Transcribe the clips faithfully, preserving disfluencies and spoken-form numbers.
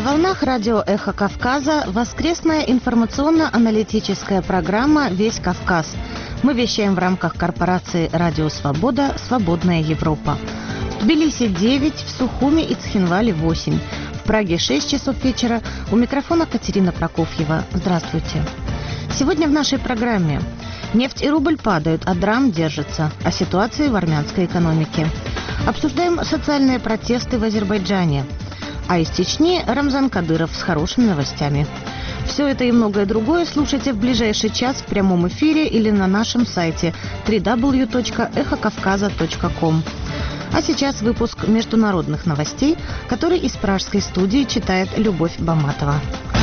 На волнах радио «Эхо Кавказа» воскресная информационно-аналитическая программа «Весь Кавказ». Мы вещаем в рамках корпорации «Радио Свобода. Свободная Европа». В Тбилиси девять, в Сухуми и Цхинвале восемь. В Праге шесть часов вечера. У микрофона Катерина Прокофьева. Здравствуйте. Сегодня в нашей программе нефть и рубль падают, а драм держится. О ситуации в армянской экономике. Обсуждаем социальные протесты в Азербайджане. А из Чечни Рамзан Кадыров с хорошими новостями. Все это и многое другое слушайте в ближайший час в прямом эфире или на нашем сайте дабл ю дабл ю дабл ю точка эхо кавказа точка ком. А сейчас выпуск международных новостей, который из пражской студии читает Любовь Баматова.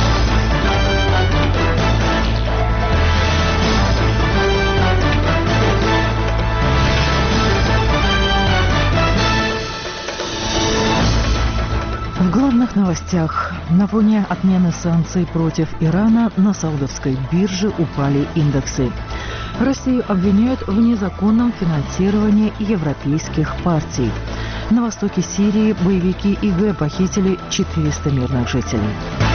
В главных новостях. На фоне отмены санкций против Ирана на саудовской бирже упали индексы. Россию обвиняют в незаконном финансировании европейских партий. На востоке Сирии боевики ИГ похитили четыреста мирных жителей.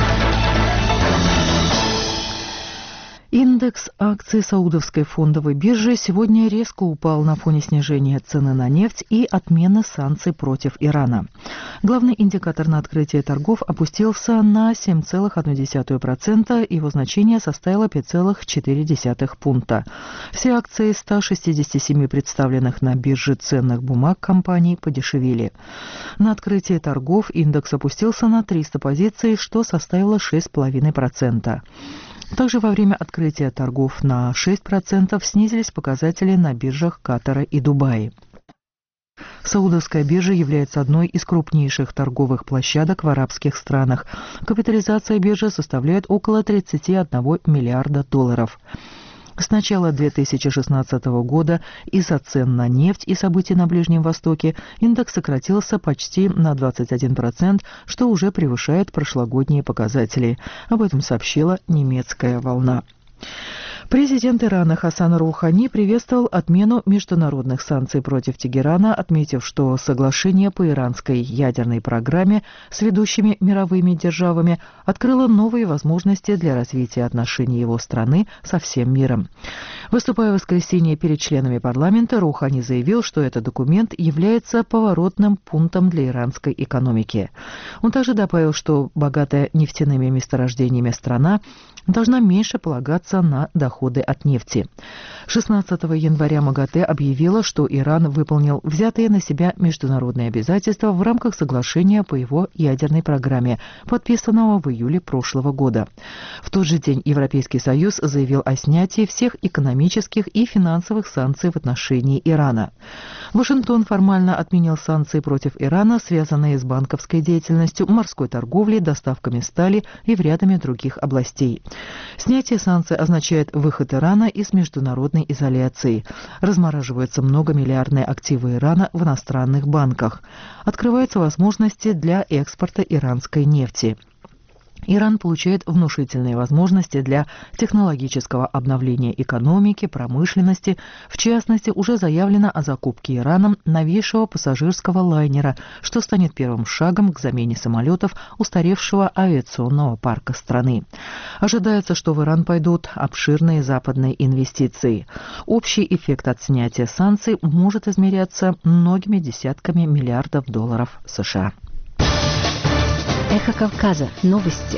Индекс акций саудовской фондовой биржи сегодня резко упал на фоне снижения цены на нефть и отмены санкций против Ирана. Главный индикатор на открытие торгов опустился на семь целых одна десятая процента, его значение составило пять целых четыре десятых пункта. Все акции ста шестидесяти семи представленных на бирже ценных бумаг компаний подешевели. На открытие торгов индекс опустился на триста позиций, что составило шесть целых пять десятых процента. Также во время открытия торгов на шесть процентов снизились показатели на биржах Катара и Дубая. Саудовская биржа является одной из крупнейших торговых площадок в арабских странах. Капитализация биржи составляет около тридцати одного миллиарда долларов. С начала две тысячи шестнадцатого года из-за цен на нефть и событий на Ближнем Востоке индекс сократился почти на двадцать один процент, что уже превышает прошлогодние показатели. Об этом сообщила немецкая «Волна». Президент Ирана Хасан Роухани приветствовал отмену международных санкций против Тегерана, отметив, что соглашение по иранской ядерной программе с ведущими мировыми державами открыло новые возможности для развития отношений его страны со всем миром. Выступая в воскресенье перед членами парламента, Роухани заявил, что этот документ является поворотным пунктом для иранской экономики. Он также добавил, что богатая нефтяными месторождениями страна должна меньше полагаться на доходы от нефти. шестнадцатого января МАГАТЭ объявила, что Иран выполнил взятые на себя международные обязательства в рамках соглашения по его ядерной программе, подписанного в июле прошлого года. В тот же день Европейский Союз заявил о снятии всех экономических и финансовых санкций в отношении Ирана. Вашингтон формально отменил санкции против Ирана, связанные с банковской деятельностью, морской торговлей, доставками стали и в рядами других областей. Снятие санкций означает выход Ирана из международной изоляции. Размораживаются многомиллиардные активы Ирана в иностранных банках. Открываются возможности для экспорта иранской нефти. Иран получает внушительные возможности для технологического обновления экономики, промышленности. В частности, уже заявлено о закупке Ираном новейшего пассажирского лайнера, что станет первым шагом к замене самолетов устаревшего авиационного парка страны. Ожидается, что в Иран пойдут обширные западные инвестиции. Общий эффект от снятия санкций может измеряться многими десятками миллиардов долларов США. Эхо Кавказа. Новости.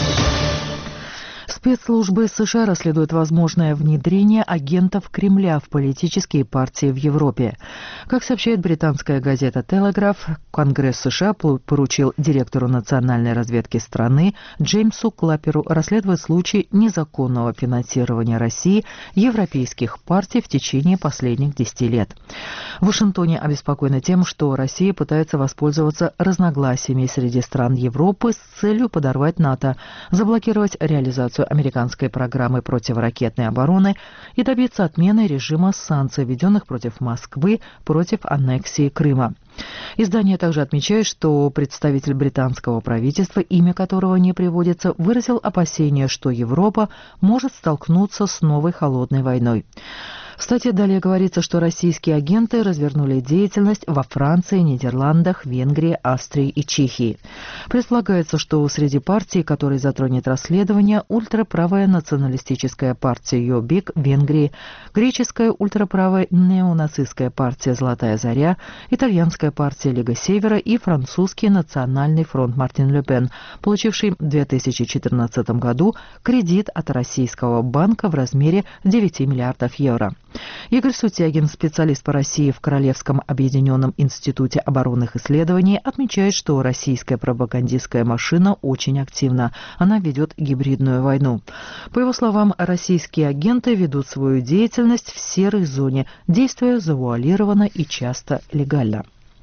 Спецслужбы США расследуют возможное внедрение агентов Кремля в политические партии в Европе. Как сообщает британская газета «Телеграф», Конгресс США поручил директору национальной разведки страны Джеймсу Клаперу расследовать случай незаконного финансирования России европейских партий в течение последних десяти лет. В Вашингтоне обеспокоены тем, что Россия пытается воспользоваться разногласиями среди стран Европы с целью подорвать НАТО, заблокировать реализацию американской программы противоракетной обороны и добиться отмены режима санкций, введенных против Москвы против аннексии Крыма. Издание также отмечает, что представитель британского правительства, имя которого не приводится, выразил опасение, что Европа может столкнуться с новой холодной войной. В статье далее говорится, что российские агенты развернули деятельность во Франции, Нидерландах, Венгрии, Австрии и Чехии. Предполагается, что среди партий, которые затронет расследование, ультраправая националистическая партия Йобик в Венгрии, греческая ультраправая неонацистская партия «Золотая заря», итальянская партия «Лига Севера» и французский национальный фронт Мартин Ле Пен, получивший в две тысячи четырнадцатом году кредит от российского банка в размере девяти миллиардов евро. Игорь Сутягин, специалист по России в Королевском объединенном институте оборонных исследований, отмечает, что российская пропагандистская машина очень активна. Она ведет гибридную войну. По его словам, российские агенты ведут свою деятельность в серой зоне, действуя завуалированно и часто легально.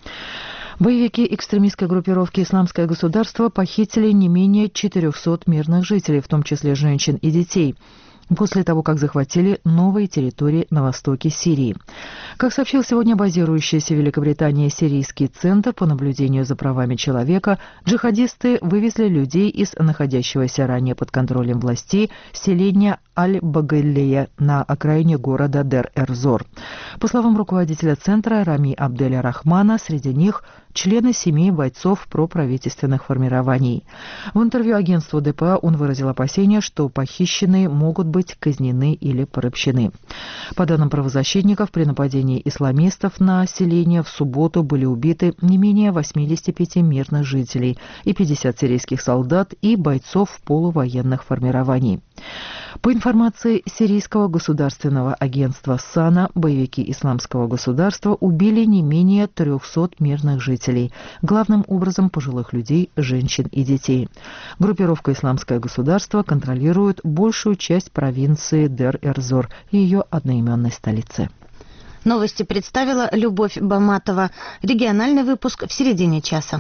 Боевики экстремистской группировки «Исламское государство» похитили не менее четырехсот мирных жителей, в том числе женщин и детей, после того, как захватили новые территории на востоке Сирии. Как сообщил сегодня базирующийся в Великобритании Сирийский центр по наблюдению за правами человека, джихадисты вывезли людей из находящегося ранее под контролем властей селения Аль-Багалея на окраине города Дер-Эр-Зор. По словам руководителя центра Рами Абделя Рахмана, среди них члены семей бойцов проправительственных формирований. В интервью агентству ДПА он выразил опасения, что похищенные могут быть казнены или порабощены. По данным правозащитников, при нападении исламистов на население в субботу были убиты не менее восьмидесяти пяти мирных жителей и пятидесяти сирийских солдат и бойцов полувоенных формирований. По информации сирийского государственного агентства САНА, боевики Исламского государства убили не менее трехсот мирных жителей, главным образом пожилых людей, женщин и детей. Группировка «Исламское государство» контролирует большую часть провинции Дер-Эр-Зор и ее одноименной столицы. Новости представила Любовь Баматова. Региональный выпуск в середине часа.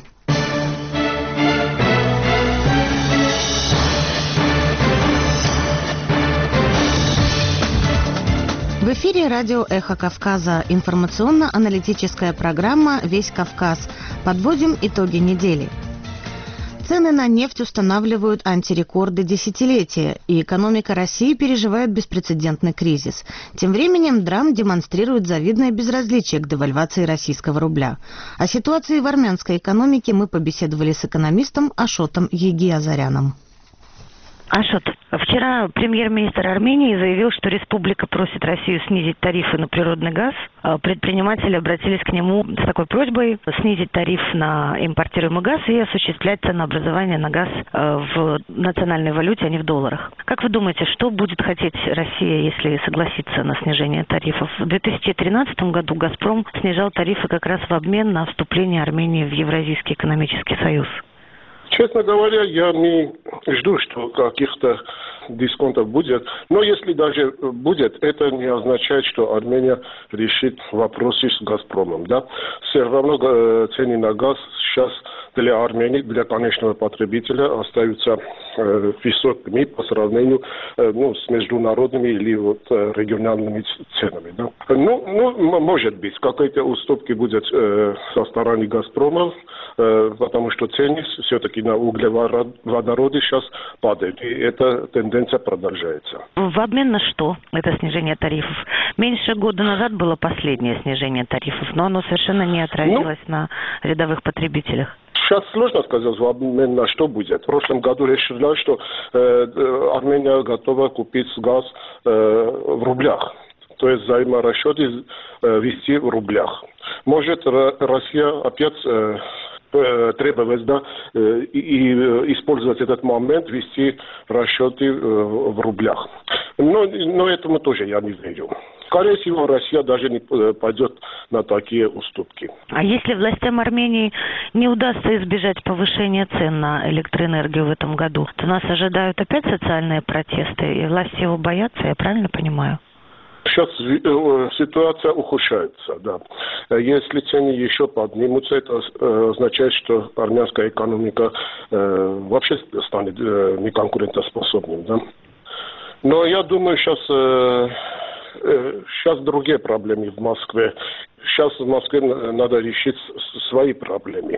В эфире радио «Эхо Кавказа». Информационно-аналитическая программа «Весь Кавказ». Подводим итоги недели. Цены на нефть устанавливают антирекорды десятилетия, и экономика России переживает беспрецедентный кризис. Тем временем драм демонстрирует завидное безразличие к девальвации российского рубля. О ситуации в армянской экономике мы побеседовали с экономистом Ашотом Егиазаряном. Ашот, вчера премьер-министр Армении заявил, что республика просит Россию снизить тарифы на природный газ. Предприниматели обратились к нему с такой просьбой снизить тариф на импортируемый газ и осуществлять ценообразование на газ в национальной валюте, а не в долларах. Как вы думаете, что будет хотеть Россия, если согласится на снижение тарифов? В две тысячи тринадцатом году «Газпром» снижал тарифы как раз в обмен на вступление Армении в Евразийский экономический союз. Честно говоря, я не жду, что каких-то дисконтов будет. Но если даже будет, это не означает, что Армения решит вопросы с «Газпромом». Да? Все равно э, цены на газ сейчас для Армении, для конечного потребителя остаются э, высокими по сравнению э, ну, с международными или вот, э, региональными ценами. Да? Ну, ну, может быть, какие-то уступки будут э, со стороны «Газпрома», э, потому что цены все-таки на углеводороды сейчас падают. И эта тенденция продолжается. В обмен на что это снижение тарифов? Меньше года назад было последнее снижение тарифов, но оно совершенно не отразилось ну, на рядовых потребителях. Сейчас сложно сказать, в обмен на что будет. В прошлом году решили, что э, Армения готова купить газ э, в рублях. То есть взаиморасчеты э, вести в рублях. Может, Россия опять э, требовать, да, и, и использовать этот момент, вести расчеты в рублях. Но, но этому тоже я не верю. Скорее всего, Россия даже не пойдет на такие уступки. А если властям Армении не удастся избежать повышения цен на электроэнергию в этом году, то нас ожидают опять социальные протесты, и власти его боятся, я правильно понимаю? Сейчас ситуация ухудшается, да. Если цены еще поднимутся, это означает, что армянская экономика э, вообще станет э, неконкурентоспособной, да. Но я думаю, сейчас, э, э, сейчас другие проблемы в Москве. Сейчас в Москве надо решить свои проблемы.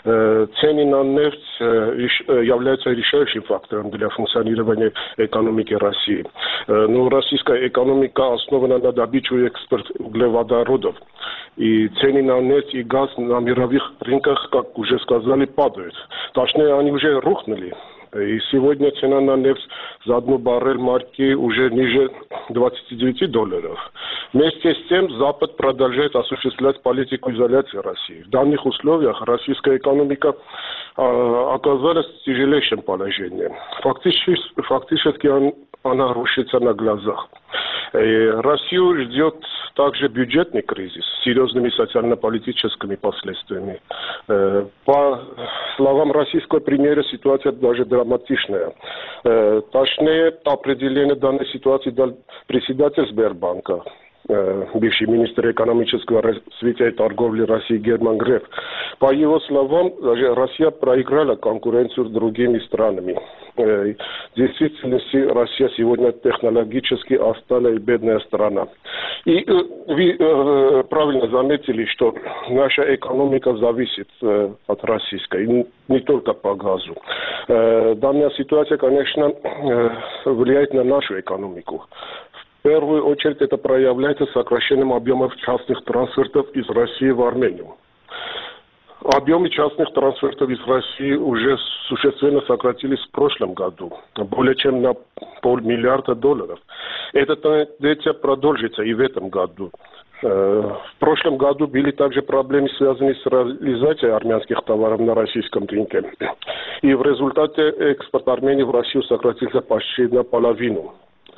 Цены на нефть являются решающим фактором для функционирования экономики России. Но российская экономика основана на добыче и экспорте углеводородов. И цены на нефть и газ на мировых рынках, как уже сказали, падают. Точнее, они уже рухнули. И сегодня цена на нефть за одну баррель марки уже ниже двадцати девяти долларов. Вместе с тем Запад продолжает осуществлять политику изоляции России. В данных условиях российская экономика э, оказалась в тяжелейшем положении. Фактически, фактически он, она рушится на глазах. И Россию ждет также бюджетный кризис с серьезными социально-политическими последствиями. Э, по словам российского премьера, ситуация даже драматичная. Э, точнее, определение данной ситуации дал председатель Сбербанка, э, бывший министр экономического развития и торговли России Герман Греф. По его словам, даже Россия проиграла конкуренцию с другими странами. Э, в действительности Россия сегодня технологически отсталая и бедная страна. И э, вы э, правильно заметили, что наша экономика зависит э, от российской, и не только по газу. Э, данная ситуация, конечно, э, влияет на нашу экономику. В первую очередь это проявляется сокращением объемов частных трансфертов из России в Армению. Объемы частных трансфертов из России уже существенно сократились в прошлом году, более чем на полмиллиарда долларов. Эта тенденция продолжится и в этом году. В прошлом году были также проблемы, связанные с реализацией армянских товаров на российском рынке. И в результате экспорт Армении в Россию сократился почти наполовину.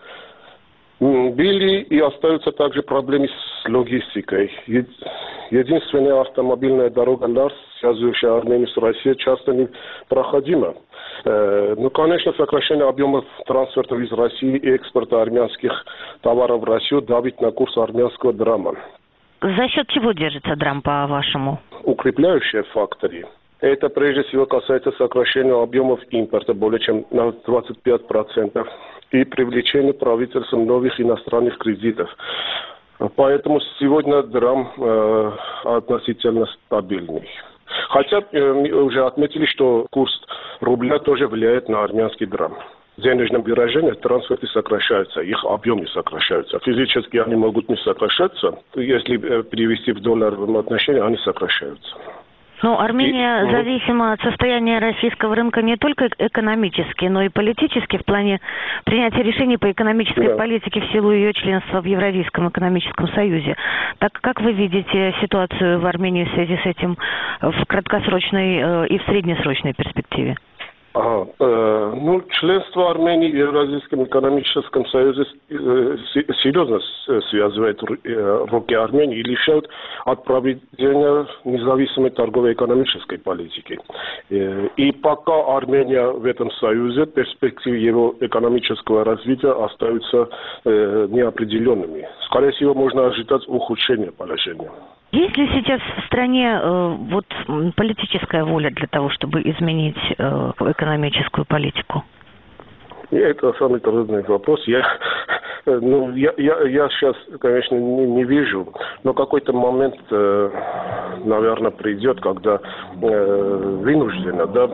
Были и остаются также проблемы с логистикой. Единственная автомобильная дорога Ларс, связывающая Армению с Россией, часто непроходима. Ну, конечно, сокращение объемов трансфертов из России и экспорта армянских товаров в Россию давит на курс армянского драма. За счет чего держится драм, по-вашему? Укрепляющие факторы. Это прежде всего касается сокращения объемов импорта более чем на двадцать пять процентов и привлечения правительством новых иностранных кредитов. Поэтому сегодня драм э, относительно стабильный. Хотя э, мы уже отметили, что курс рубля тоже влияет на армянский драм. В денежном выражении трансферты сокращаются, их объемы сокращаются. Физически они могут не сокращаться, если перевести в долларовом отношении, они сокращаются. Ну, Армения и, зависима от состояния российского рынка не только экономически, но и политически в плане принятия решений по экономической да. политике в силу ее членства в Евразийском экономическом союзе. Так как вы видите ситуацию в Армении в связи с этим в краткосрочной э, и в среднесрочной перспективе? Ага, э, ну, членство Армении в Евразийском экономическом союзе э, серьезно связывает э, руки Армении и лишает от проведения независимой торговой экономической политики. Э, и пока Армения в этом союзе, перспективы его экономического развития остаются э, неопределенными. Скорее всего, можно ожидать ухудшения положения. Есть ли сейчас в стране э, вот политическая воля для того, чтобы изменить э, экономическую политику? Это самый трудный вопрос. Я, ну, я, я, я сейчас, конечно, не, не вижу, но какой-то момент, э, наверное, придет, когда э, вынужденно, да,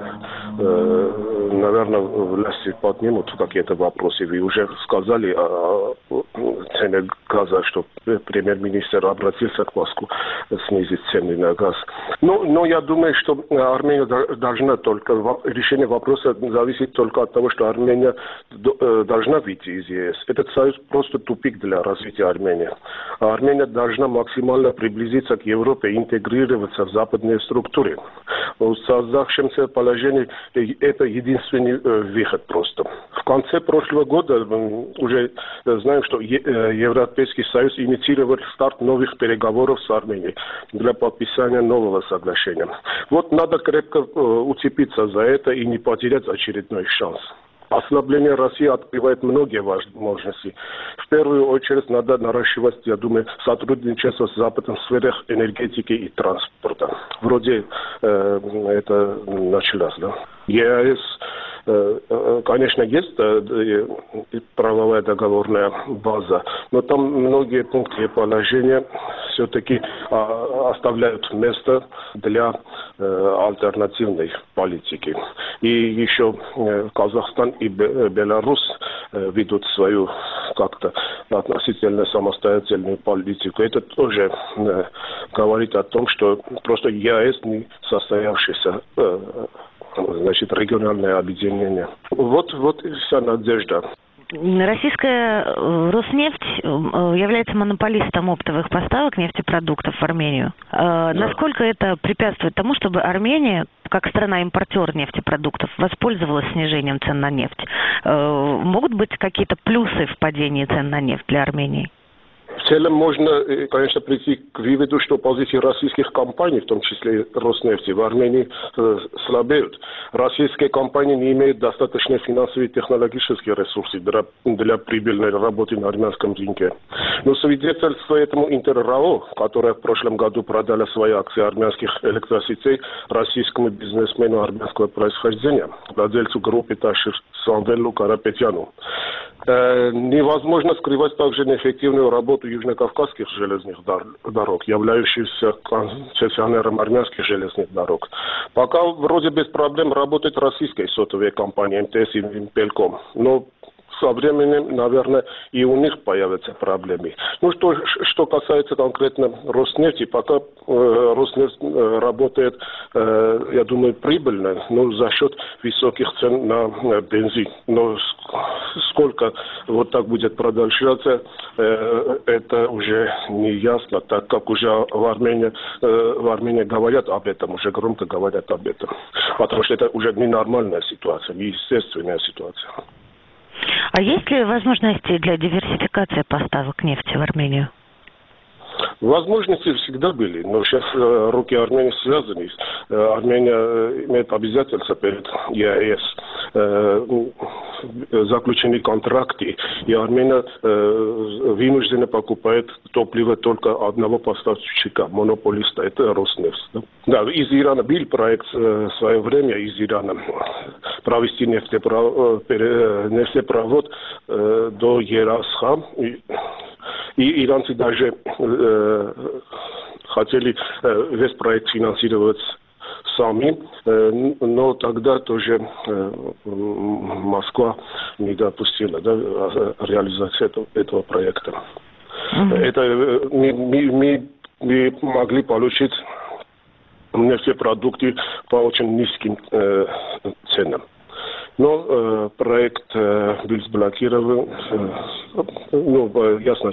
э, наверное, власти поднимут какие-то вопросы. Вы уже сказали о, о цене газа, что премьер-министр обратился к Москве снизить цены на газ. Но, но я думаю, что Армения должна только, решение вопроса зависит только от того, что Армения Армения должна выйти из ЕС. Этот союз просто тупик для развития Армении. А Армения должна максимально приблизиться к Европе и интегрироваться в западные структуры. В создавшемся положении это единственный выход просто. В конце прошлого года уже знаем, что Европейский союз инициировал старт новых переговоров с Арменией для подписания нового соглашения. Вот надо крепко уцепиться за это и не потерять очередной шанс. Ослабление России открывает многие возможности. В первую очередь надо наращивать, я думаю, сотрудничество с Западом в сферах энергетики и транспорта. Вроде э, это началось, да. ЕС, э, конечно, есть э, правовая договорная база, но там многие пункты и положения все-таки а, оставляют место для э, альтернативной политики. И еще э, Казахстан и Беларусь э, ведут свою как-то относительно самостоятельную политику. Это тоже э, говорит о том, что просто ЕАЭС не состоявшееся э, значит, региональное объединение. Вот, вот и вся надежда. Российская Роснефть является монополистом оптовых поставок нефтепродуктов в Армению. Да. Насколько это препятствует тому, чтобы Армения, как страна-импортер нефтепродуктов, воспользовалась снижением цен на нефть? Могут быть какие-то плюсы в падении цен на нефть для Армении? В целом можно, конечно, прийти к выводу, что позиции российских компаний, в том числе Роснефти, в Армении э, слабеют. Российские компании не имеют достаточно финансовые и технологические ресурсы для, для прибыльной работы на армянском рынке. Но свидетельство этому Интеррао, которая в прошлом году продала свои акции армянских электросетей российскому бизнесмену армянского происхождения, владельцу группы Ташир Самвелу Карапетяну. Э, невозможно скрывать также неэффективную работу южнокавказских железных дорог, являющихся концессионером армянских железных дорог. Пока вроде без проблем работает российская сотовая компания эм тэ эс и Вимпелком, но со временем, наверное, и у них появятся проблемы. Ну, что, что касается конкретно Роснефти, пока э, Роснефть э, работает, э, я думаю, прибыльно, но за счет высоких цен на э, бензин. Но сколько вот так будет продолжаться, э, это уже не ясно, так как уже в Армении, э, в Армении говорят об этом, уже громко говорят об этом. Потому что это уже ненормальная ситуация, неестественная ситуация. А есть ли возможности для диверсификации поставок нефти в Армению? Возможности всегда были, но сейчас э, руки Армении связаны. Э, Армения э, имеет обязательства перед ЕАЭС, э, заключены контракты, и Армения э, вынуждена покупать топливо только одного поставщика, монополиста, это Роснефть. Да? Да, из Ирана был проект э, в свое время из Ирана провести нефтепровод, э, нефтепровод э, до Ерасха. И, И иранцы даже э, хотели э, весь проект финансировать сами, э, но тогда тоже э, Москва не допустила, да, реализацию этого, этого проекта. Mm-hmm. Это э, мы, мы, мы могли получить нефтепродукты по очень низким э, ценам. Но э, проект э, был заблокирован, э, ну, ясно,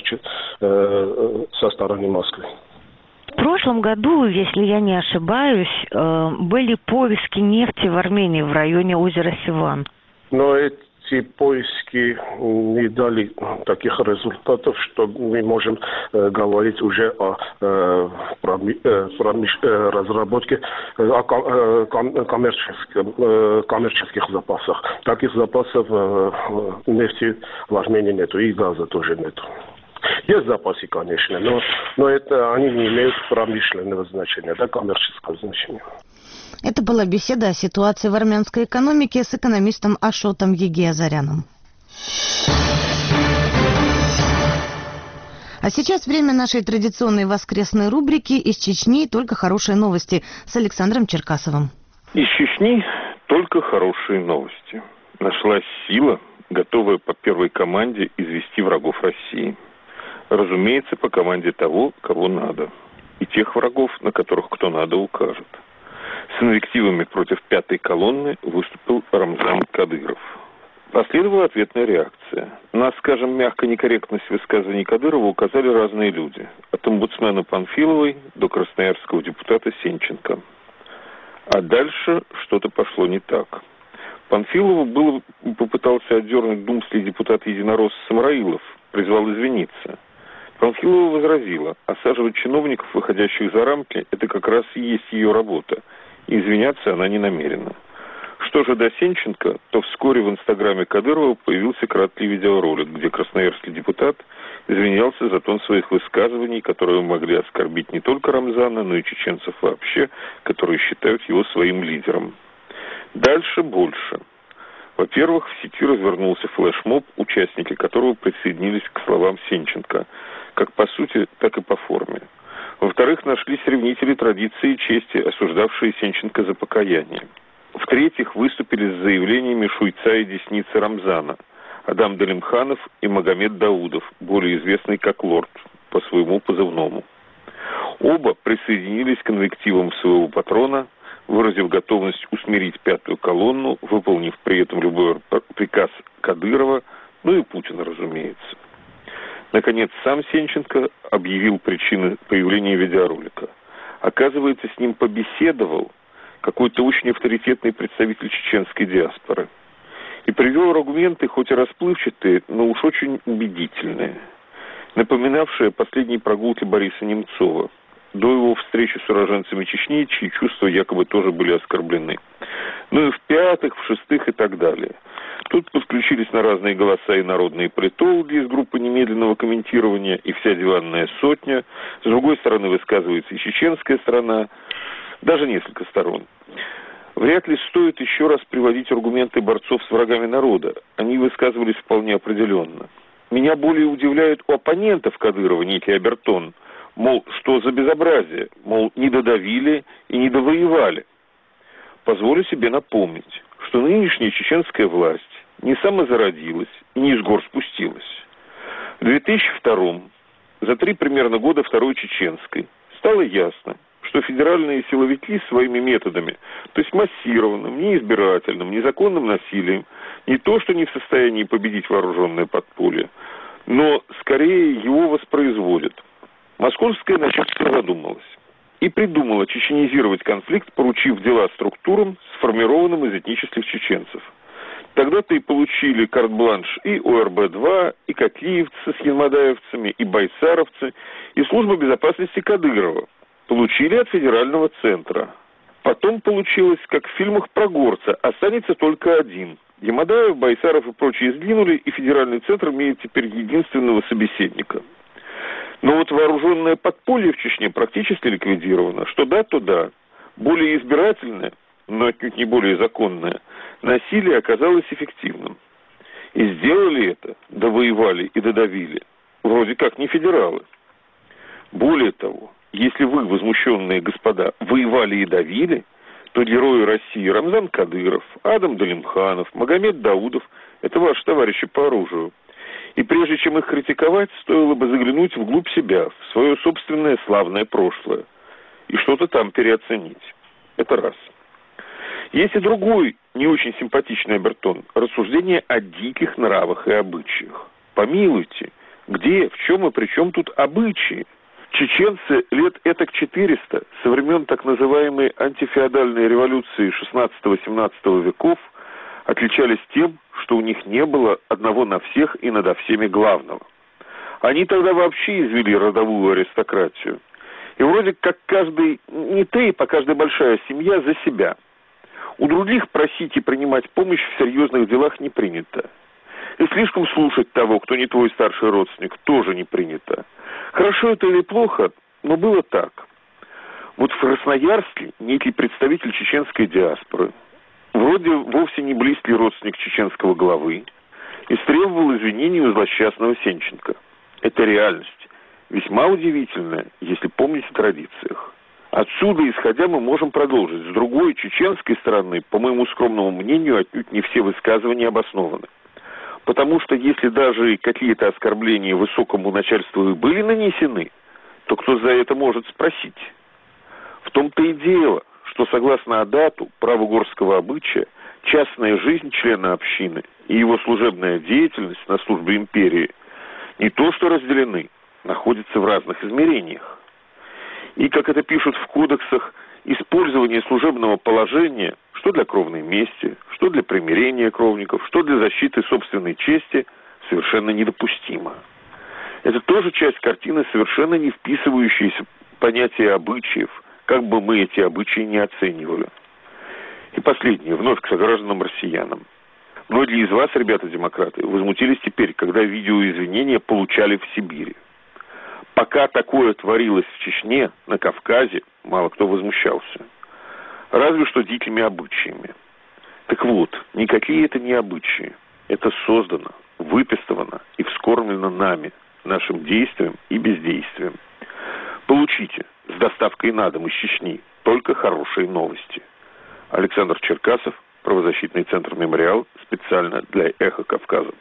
э, со стороны Москвы. В прошлом году, если я не ошибаюсь, э, были поиски нефти в Армении в районе озера Севан. Но эти поиски не дали таких результатов, что мы можем э, говорить уже о э, проми, э, промиш, э, разработке э, о э, ком, коммерческих, э, коммерческих запасах. Таких запасов э, нефти в Армении нету, и газа тоже нету. Есть запасы, конечно, но, но это они не имеют промышленного значения, да, коммерческого значения. Это была беседа о ситуации в армянской экономике с экономистом Ашотом Егиазаряном. А сейчас время нашей традиционной воскресной рубрики «Из Чечни только хорошие новости» с Александром Черкасовым. Из Чечни только хорошие новости. Нашлась сила, готовая по первой команде извести врагов России. Разумеется, по команде того, кого надо. И тех врагов, на которых кто надо, укажет. С инвективами против пятой колонны выступил Рамзан Кадыров. Последовала ответная реакция. На, скажем, мягко некорректность высказываний Кадырова указали разные люди. От омбудсмена Панфиловой до красноярского депутата Сенченко. А дальше что-то пошло не так. Панфилова было, попытался отдернуть думский депутат единоросс Самраилов, призвал извиниться. Панфилова возразила, осаживать чиновников, выходящих за рамки, это как раз и есть ее работа. И извиняться она не намерена. Что же до Сенченко, то вскоре в инстаграме Кадырова появился краткий видеоролик, где красноярский депутат извинялся за тон своих высказываний, которые могли оскорбить не только Рамзана, но и чеченцев вообще, которые считают его своим лидером. Дальше больше. Во-первых, в сети развернулся флешмоб, участники которого присоединились к словам Сенченко, как по сути, так и по форме. Во-вторых, нашлись ревнители традиции и чести, осуждавшие Сенченко за покаяние. В-третьих, выступили с заявлениями шуйца и десницы Рамзана, Адам Далимханов и Магомед Даудов, более известный как Лорд, по своему позывному. Оба присоединились к инвективам своего патрона, выразив готовность усмирить пятую колонну, выполнив при этом любой приказ Кадырова, ну и Путина, разумеется. Наконец, сам Сенченко объявил причины появления видеоролика. Оказывается, с ним побеседовал какой-то очень авторитетный представитель чеченской диаспоры. И привел аргументы, хоть и расплывчатые, но уж очень убедительные, напоминавшие последние прогулки Бориса Немцова до его встречи с уроженцами Чечни, чьи чувства якобы тоже были оскорблены. Ну и в-пятых, в-шестых и так далее. Тут подключились на разные голоса и народные политологи из группы немедленного комментирования, и вся диванная сотня. С другой стороны высказывается и чеченская сторона, даже несколько сторон. Вряд ли стоит еще раз приводить аргументы борцов с врагами народа. Они высказывались вполне определенно. Меня более удивляет у оппонентов Кадырова некий обертон. Мол, что за безобразие? Мол, не додавили и не довоевали. Позволю себе напомнить, что нынешняя чеченская власть не самозародилась и не с гор спустилась. В две тысячи втором, за три примерно года Второй Чеченской, стало ясно, что федеральные силовики своими методами, то есть массированным, неизбирательным, незаконным насилием, не то что не в состоянии победить вооруженное подполье, но скорее его воспроизводят. Московское начальство задумалось и придумало чеченизировать конфликт, поручив дела структурам, сформированным из этнических чеченцев. Тогда-то и получили карт-бланш и о эр бэ два, и кокиевцы с янмадаевцами, и байсаровцы, и служба безопасности Кадырова. Получили от федерального центра. Потом получилось, как в фильмах про горца, останется только один. Ямадаев, Байсаров и прочие сгинули, и федеральный центр имеет теперь единственного собеседника. Но вот вооруженное подполье в Чечне практически ликвидировано. Что да, то да. Более избирательное, но отнюдь не более законное, насилие оказалось эффективным. И сделали это, довоевали и додавили, вроде как не федералы. Более того, если вы, возмущенные господа, воевали и давили, то герои России Рамзан Кадыров, Адам Далимханов, Магомед Даудов – это ваши товарищи по оружию. И прежде чем их критиковать, стоило бы заглянуть вглубь себя, в свое собственное славное прошлое, и что-то там переоценить. Это раз. Есть и другой, не очень симпатичный обертон – рассуждение о диких нравах и обычаях. Помилуйте, где, в чем и при чем тут обычаи? Чеченцы лет этак четыреста, со времен так называемой антифеодальной революции шестнадцатого-семнадцатого веков, отличались тем, что у них не было одного на всех и надо всеми главного. Они тогда вообще извели родовую аристократию. И вроде как каждый, не тейп, а каждая большая семья за себя. У других просить и принимать помощь в серьезных делах не принято. И слишком слушать того, кто не твой старший родственник, тоже не принято. Хорошо это или плохо, но было так. Вот в Красноярске некий представитель чеченской диаспоры, вроде вовсе не близкий родственник чеченского главы, истребовал извинений у злосчастного Сенченко. Это реальность, весьма удивительная, если помнить о традициях. Отсюда, исходя, мы можем продолжить. С другой, чеченской стороны, по моему скромному мнению, отнюдь не все высказывания обоснованы. Потому что если даже какие-то оскорбления высокому начальству и были нанесены, то кто за это может спросить? В том-то и дело, что согласно Адату, праву горского обычая, частная жизнь члена общины и его служебная деятельность на службе империи не то что разделены, находятся в разных измерениях. И, как это пишут в кодексах, использование служебного положения, что для кровной мести, что для примирения кровников, что для защиты собственной чести, совершенно недопустимо. Это тоже часть картины, совершенно не вписывающаяся в понятие обычаев, как бы мы эти обычаи не оценивали. И последнее, вновь к согражданам-россиянам. Многие из вас, ребята-демократы, возмутились теперь, когда видеоизвинения получали в Сибири. Пока такое творилось в Чечне, на Кавказе, мало кто возмущался. Разве что дикими обычаями. Так вот, никакие это не обычаи. Это создано, выпистовано и вскормлено нами, нашим действием и бездействием. Получите с доставкой на дом из Чечни только хорошие новости. Александр Черкасов, правозащитный центр «Мемориал», специально для «Эхо Кавказа».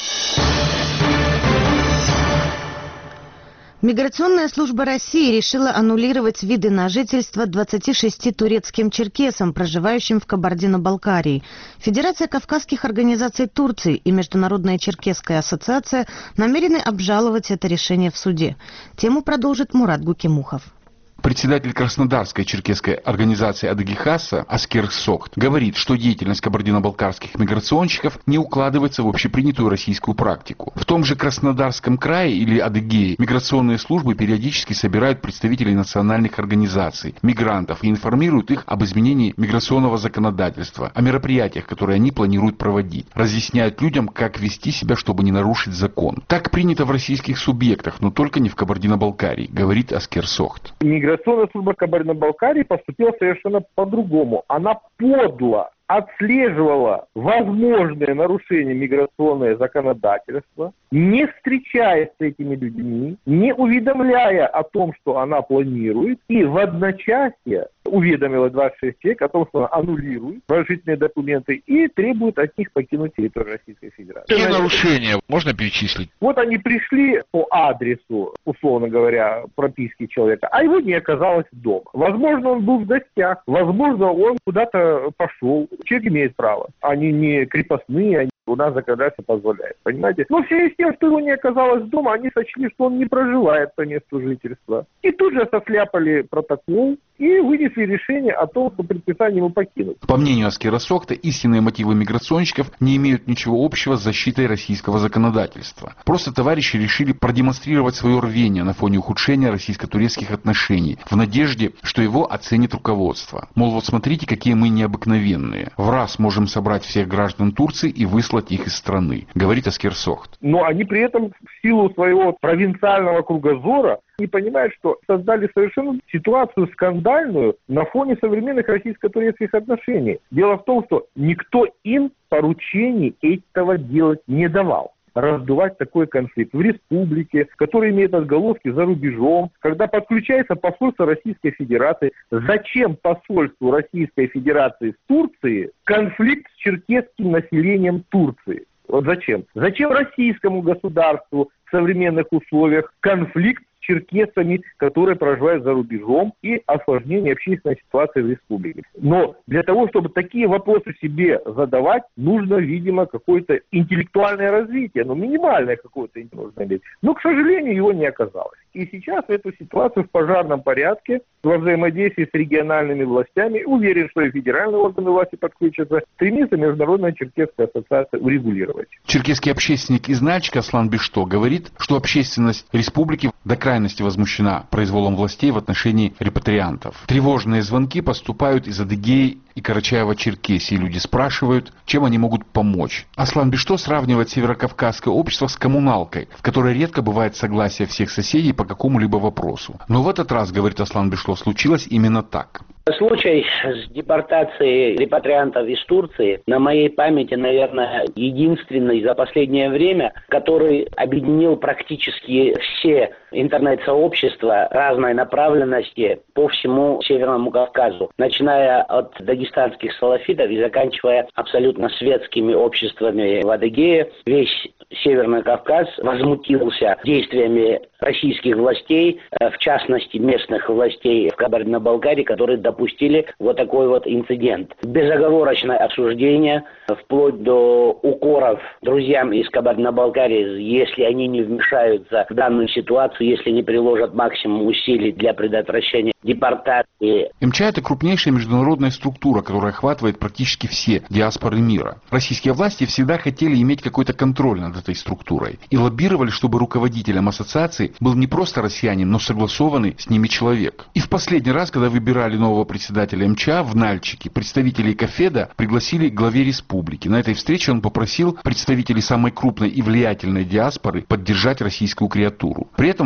Миграционная служба России решила аннулировать виды на жительство двадцати шести турецким черкесам, проживающим в Кабардино-Балкарии. Федерация кавказских организаций Турции и Международная черкесская ассоциация намерены обжаловать это решение в суде. Тему продолжит Мурат Гукимухов. Председатель Краснодарской черкесской организации Адыги-Хасса Аскер Сохт говорит, что деятельность кабардино-балкарских миграционщиков не укладывается в общепринятую российскую практику. В том же Краснодарском крае или Адыгее миграционные службы периодически собирают представителей национальных организаций, мигрантов и информируют их об изменении миграционного законодательства, о мероприятиях, которые они планируют проводить, разъясняют людям, как вести себя, чтобы не нарушить закон. Так принято в российских субъектах, но только не в Кабардино-Балкарии, говорит Аскер Сохт. Миграционная служба Кабардино-Балкарии поступила совершенно по-другому. Она подло отслеживала возможные нарушения миграционного законодательства, не встречаясь с этими людьми, не уведомляя о том, что она планирует, и в одночасье уведомила двадцать шесть человек о том, что она аннулирует положительные документы и требует от них покинуть территорию Российской Федерации. Какие нарушения можно перечислить? Вот они пришли по адресу, условно говоря, прописки человека, а его не оказалось дома. Возможно, он был в гостях, возможно, он куда-то пошел. Человек имеет право. Они не крепостные, они у нас законодательство позволяет, понимаете? Но в связи с тем, что его не оказалось дома, они сочли, что он не проживает по месту жительства. И тут же сосляпали протокол и вынесли решение о том, что предписание ему покинуть. По мнению Аскера Сохта, истинные мотивы миграционщиков не имеют ничего общего с защитой российского законодательства. Просто товарищи решили продемонстрировать свое рвение на фоне ухудшения российско-турецких отношений, в надежде, что его оценит руководство. Мол, вот смотрите, какие мы необыкновенные. В раз можем собрать всех граждан Турции и выслать их из страны, говорит Аскер Сохт. Но они при этом в силу своего провинциального кругозора не понимают, что создали совершенно ситуацию скандальную на фоне современных российско-турецких отношений. Дело в том, что никто им поручений этого делать не давал. Раздувать такой конфликт в республике, который имеет отголоски за рубежом, когда подключается посольство Российской Федерации. Зачем посольству Российской Федерации в Турции конфликт с черкесским населением Турции? Вот зачем? Зачем российскому государству в современных условиях конфликт с черкесами, которые проживают за рубежом, и осложнение общественной ситуации в республике? Но для того, чтобы такие вопросы себе задавать, нужно, видимо, какое-то интеллектуальное развитие, ну, минимальное какое-то нужно иметь. Но, к сожалению, его не оказалось. И сейчас эту ситуацию в пожарном порядке, во взаимодействии с региональными властями, уверен, что и федеральные органы власти подключатся, стремится Международная черкесская ассоциация урегулировать. Черкесский общественник из Нальчика Аслан Бишто говорит, что общественность республики до крайности возмущена произволом властей в отношении репатриантов. Тревожные звонки поступают из Адыгеи и Карачаево-Черкесии. Люди спрашивают, чем они могут помочь. Аслан Бишто сравнивает северокавказское общество с коммуналкой, в которой редко бывает согласие всех соседей по какому-либо вопросу. Но в этот раз, говорит Аслан Бишто, случилось именно так. Случай с депортацией репатриантов из Турции на моей памяти, наверное, единственный за последнее время, который объединил практически все интернет-сообщества разной направленности по всему Северному Кавказу, начиная от дагестанских салафитов и заканчивая абсолютно светскими обществами в Адыгее. Весь Северный Кавказ возмутился действиями российских властей, в частности местных властей в Кабардино-Балкарии, которые допустили вот такой вот инцидент. Безоговорочное осуждение, вплоть до укоров друзьям из Кабардино-Балкарии, если они не вмешаются в данную ситуацию, если не приложат максимум усилий для предотвращения депортации. МЧА – это крупнейшая международная структура, которая охватывает практически все диаспоры мира. Российские власти всегда хотели иметь какой-то контроль над этой структурой и лоббировали, чтобы руководителем ассоциации был не просто россиянин, но согласованный с ними человек. И в последний раз, когда выбирали нового председателя МЧА в Нальчике, представителей КАФЕДа пригласили к главе республики. На этой встрече он попросил представителей самой крупной и влиятельной диаспоры поддержать российскую креатуру. При этом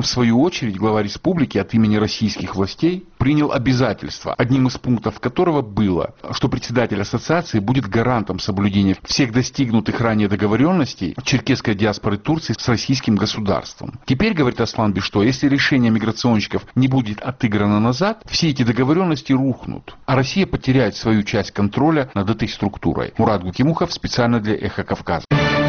в свою очередь, глава республики от имени российских властей принял обязательство, одним из пунктов которого было, что председатель ассоциации будет гарантом соблюдения всех достигнутых ранее договоренностей черкесской диаспоры Турции с российским государством. Теперь, говорит Аслан Бишто, если решение миграционщиков не будет отыграно назад, все эти договоренности рухнут, а Россия потеряет свою часть контроля над этой структурой. Мурат Гукимухов специально для «Эхо Кавказа».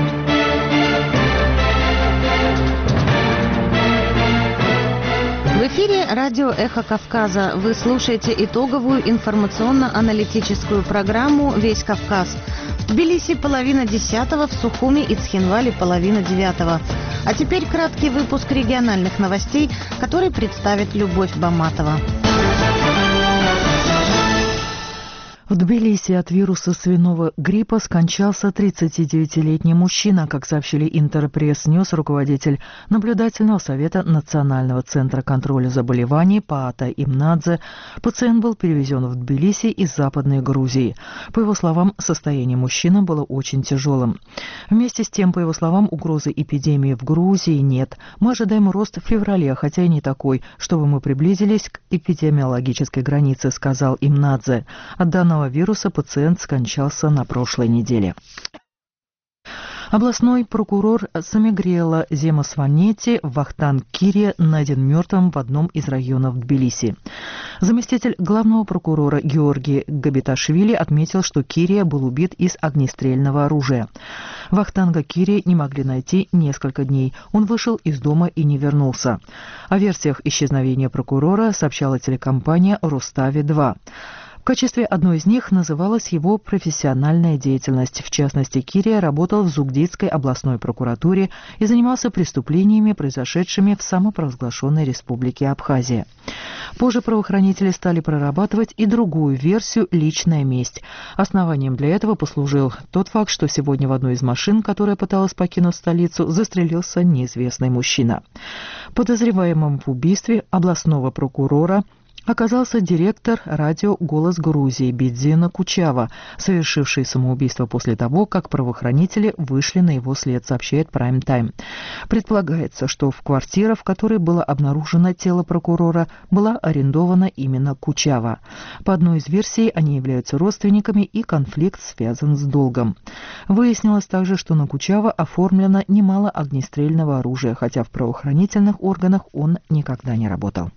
В эфире радио «Эхо Кавказа». Вы слушаете итоговую информационно-аналитическую программу «Весь Кавказ». В Тбилиси половина десятого, в Сухуми и Цхинвале половина девятого. А теперь краткий выпуск региональных новостей, который представит Любовь Баматова. В Тбилиси от вируса свиного гриппа скончался тридцатидевятилетний мужчина, как сообщили Интерпресс-Ньюс, руководитель наблюдательного совета Национального центра контроля заболеваний Паата Имнадзе. Пациент был перевезен в Тбилиси из Западной Грузии. По его словам, состояние мужчины было очень тяжелым. Вместе с тем, по его словам, угрозы эпидемии в Грузии нет. Мы ожидаем рост в феврале, хотя и не такой, чтобы мы приблизились к эпидемиологической границе, сказал Имнадзе. От данного вируса пациент скончался на прошлой неделе. Областной прокурор Самигрела Земасванети Вахтанг Кирия найден мертвым в одном из районов Тбилиси. Заместитель главного прокурора Георгий Габиташвили отметил, что Кирия был убит из огнестрельного оружия. Вахтанга Кирия не могли найти несколько дней. Он вышел из дома и не вернулся. О версиях исчезновения прокурора сообщала телекомпания «Рустави-два». В качестве одной из них называлась его профессиональная деятельность. В частности, Кирия работал в Зугдидской областной прокуратуре и занимался преступлениями, произошедшими в самопровозглашенной республике Абхазия. Позже правоохранители стали прорабатывать и другую версию «личная месть». Основанием для этого послужил тот факт, что сегодня в одной из машин, которая пыталась покинуть столицу, застрелился неизвестный мужчина. Подозреваемым в убийстве областного прокурора оказался директор радио «Голос Грузии» Бидзина Кучава, совершивший самоубийство после того, как правоохранители вышли на его след, сообщает Prime Time. Предполагается, что в квартире, в которой было обнаружено тело прокурора, была арендована именно Кучава. По одной из версий, они являются родственниками, и конфликт связан с долгом. Выяснилось также, что на Кучава оформлено немало огнестрельного оружия, хотя в правоохранительных органах он никогда не работал.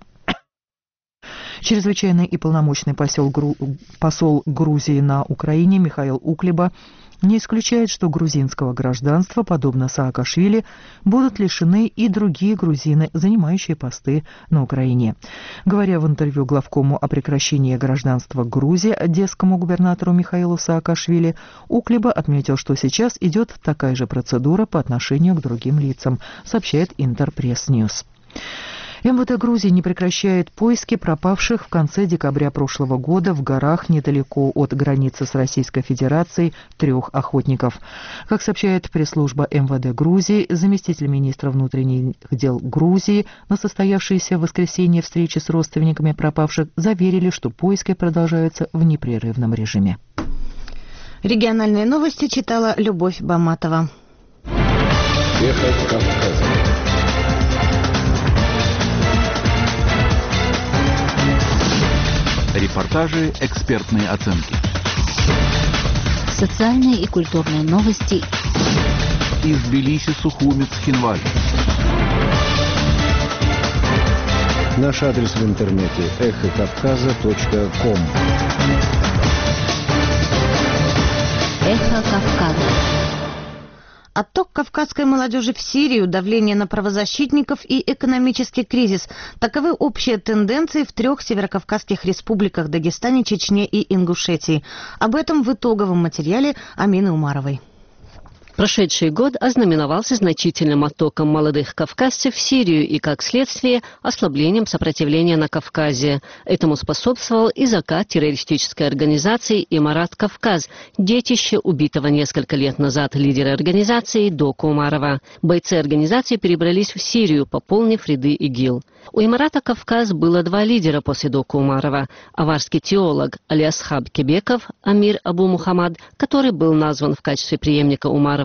Чрезвычайный и полномочный посол, Гру... посол Грузии на Украине Михаил Уклиба не исключает, что грузинского гражданства, подобно Саакашвили, будут лишены и другие грузины, занимающие посты на Украине. Говоря в интервью главкому о прекращении гражданства Грузии одесскому губернатору Михаилу Саакашвили, Уклиба отметил, что сейчас идет такая же процедура по отношению к другим лицам, сообщает Интерпресс-Ньюс. МВД Грузии не прекращает поиски пропавших в конце декабря прошлого года в горах недалеко от границы с Российской Федерацией трех охотников. Как сообщает пресс-служба МВД Грузии, заместитель министра внутренних дел Грузии на состоявшейся в воскресенье встрече с родственниками пропавших заверили, что поиски продолжаются в непрерывном режиме. Региональные новости читала Любовь Баматова. Эхо Кавказа. Репортажи, экспертные оценки. Социальные и культурные новости. Из Тбилиси, Сухуми, Цхинвали. Наш адрес в интернете эхо кавказа точка ком. Эхо Кавказа. Отток кавказской молодежи в Сирию, давление на правозащитников и экономический кризис – таковы общие тенденции в трех северокавказских республиках – Дагестане, Чечне и Ингушетии. Об этом в итоговом материале Амины Умаровой. Прошедший год ознаменовался значительным оттоком молодых кавказцев в Сирию и, как следствие, ослаблением сопротивления на Кавказе. Этому способствовал и закат террористической организации «Имарат Кавказ», детище убитого несколько лет назад лидера организации Доку Умарова. Бойцы организации перебрались в Сирию, пополнив ряды ИГИЛ. У «Имарата Кавказ» было два лидера после Доку Умарова. Аварский теолог Алиасхаб Кебеков, Амир Абу Мухаммад, который был назван в качестве преемника Умарова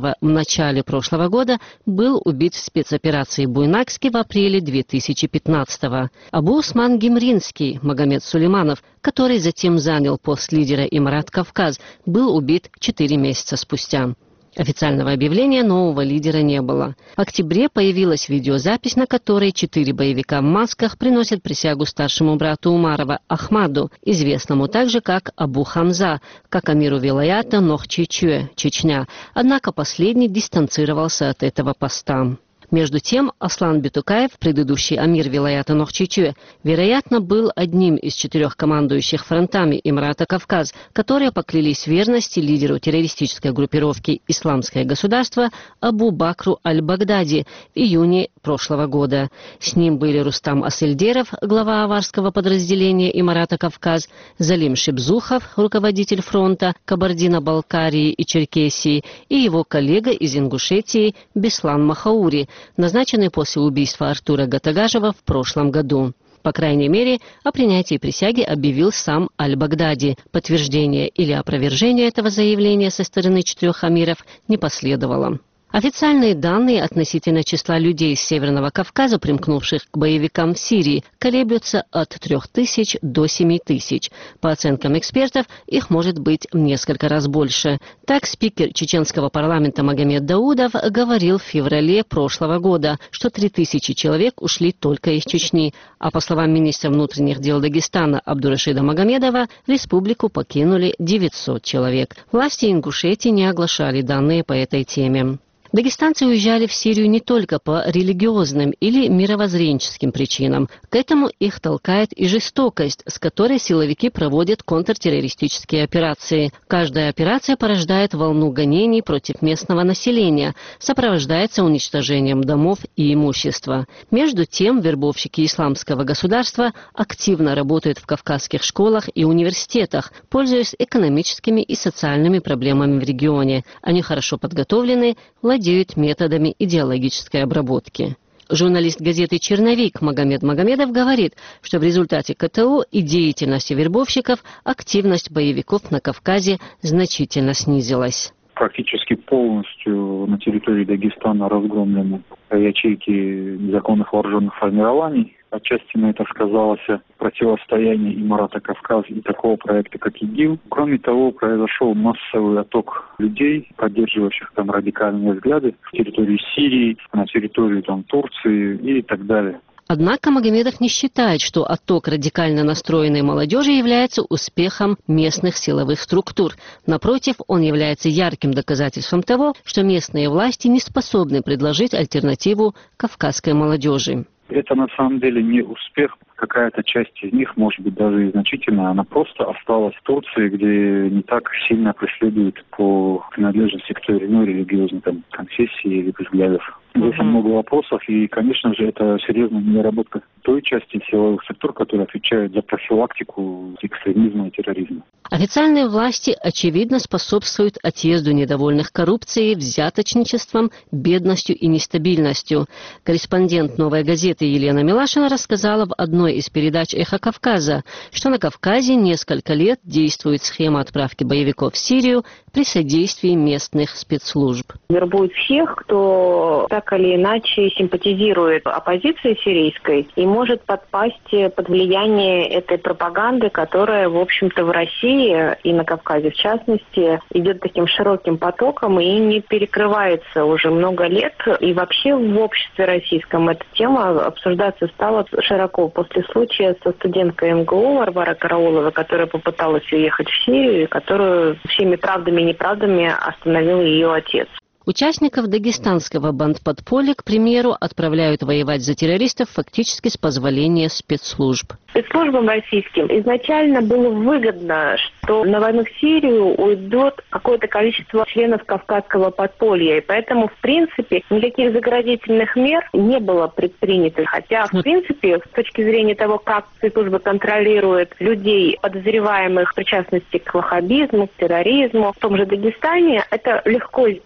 которого в начале прошлого года был убит в спецоперации Буйнакске в апреле две тысячи пятнадцатого. Абу Усман Гимринский, Магомед Сулейманов, который затем занял пост лидера Имарат Кавказ, был убит четыре месяца спустя. Официального объявления нового лидера не было. В октябре появилась видеозапись, на которой четыре боевика в масках приносят присягу старшему брату Умарова Ахмаду, известному также как Абу Хамза, как амиру вилаята Нохчичуэ, Чечня. Однако последний дистанцировался от этого поста. Между тем, Аслан Битукаев, предыдущий амир вилаята Нохчичуэ, вероятно, был одним из четырех командующих фронтами Имарата Кавказ, которые поклялись верности лидеру террористической группировки «Исламское государство» Абу Бакру Аль-Багдади в июне прошлого года. С ним были Рустам Асельдеров, глава аварского подразделения Имарата Кавказ, Залим Шибзухов, руководитель фронта Кабардино-Балкарии и Черкесии, и его коллега из Ингушетии Беслан Махаури, назначенный после убийства Артура Гатагажева в прошлом году. По крайней мере, о принятии присяги объявил сам Аль-Багдади. Подтверждение или опровержение этого заявления со стороны четырех амиров не последовало. Официальные данные относительно числа людей с Северного Кавказа, примкнувших к боевикам в Сирии, колеблются от трех тысяч до семи тысяч. По оценкам экспертов, их может быть в несколько раз больше. Так, спикер чеченского парламента Магомед Даудов говорил в феврале прошлого года, что три тысячи человек ушли только из Чечни, а по словам министра внутренних дел Дагестана Абдурашида Магомедова, республику покинули девятьсот человек. Власти Ингушетии не оглашали данные по этой теме. Дагестанцы уезжали в Сирию не только по религиозным или мировоззренческим причинам. К этому их толкает и жестокость, с которой силовики проводят контртеррористические операции. Каждая операция порождает волну гонений против местного населения, сопровождается уничтожением домов и имущества. Между тем, вербовщики Исламского государства активно работают в кавказских школах и университетах, пользуясь экономическими и социальными проблемами в регионе. Они хорошо подготовлены, владеют методами идеологической обработки. Журналист газеты «Черновик» Магомед Магомедов говорит, что в результате КТО и деятельности вербовщиков активность боевиков на Кавказе значительно снизилась. Практически полностью на территории Дагестана разгромлены ячейки незаконных вооруженных формирований. Отчасти на это сказалось противостояние Имарата Кавказ и такого проекта, как ИГИЛ. Кроме того, произошел массовый отток людей, поддерживающих там радикальные взгляды в территории Сирии, на территории там, Турции и так далее. Однако Магомедов не считает, что отток радикально настроенной молодежи является успехом местных силовых структур. Напротив, он является ярким доказательством того, что местные власти не способны предложить альтернативу кавказской молодежи. Это на самом деле не успех. Какая-то часть из них, может быть, даже и значительная, она просто осталась в Турции, где не так сильно преследуют по принадлежности к той или иной религиозной там, конфессии или взглядов. Здесь uh-huh. много вопросов, и, конечно же, это серьезная недоработка той части силовых структур, которые отвечают за профилактику экстремизма и терроризма. Официальные власти, очевидно, способствуют отъезду недовольных коррупцией, взяточничеством, бедностью и нестабильностью. Корреспондент «Новой газеты» Елена Милашина рассказала в одной из передач «Эхо Кавказа», что на Кавказе несколько лет действует схема отправки боевиков в Сирию при содействии местных спецслужб. Вербуют всех, кто так или иначе симпатизирует оппозиции сирийской и может подпасть под влияние этой пропаганды, которая, в общем-то, в России и на Кавказе, в частности, идет таким широким потоком и не перекрывается уже много лет. И вообще в обществе российском эта тема обсуждаться стала широко после случая со студенткой эм гэ у Варварой Карауловой, которая попыталась уехать в Сирию, и которую всеми правдами и неправдами остановил ее отец. Участников дагестанского бандподполья, к примеру, отправляют воевать за террористов фактически с позволения спецслужб. Спецслужбам российским изначально было выгодно, что на войну в Сирию уйдет какое-то количество членов кавказского подполья. И поэтому, в принципе, никаких заградительных мер не было предпринято. Хотя, в принципе, с точки зрения того, как спецслужбы контролируют людей, подозреваемых в причастности к ваххабизму, к терроризму, в том же Дагестане, это легко сделать, потому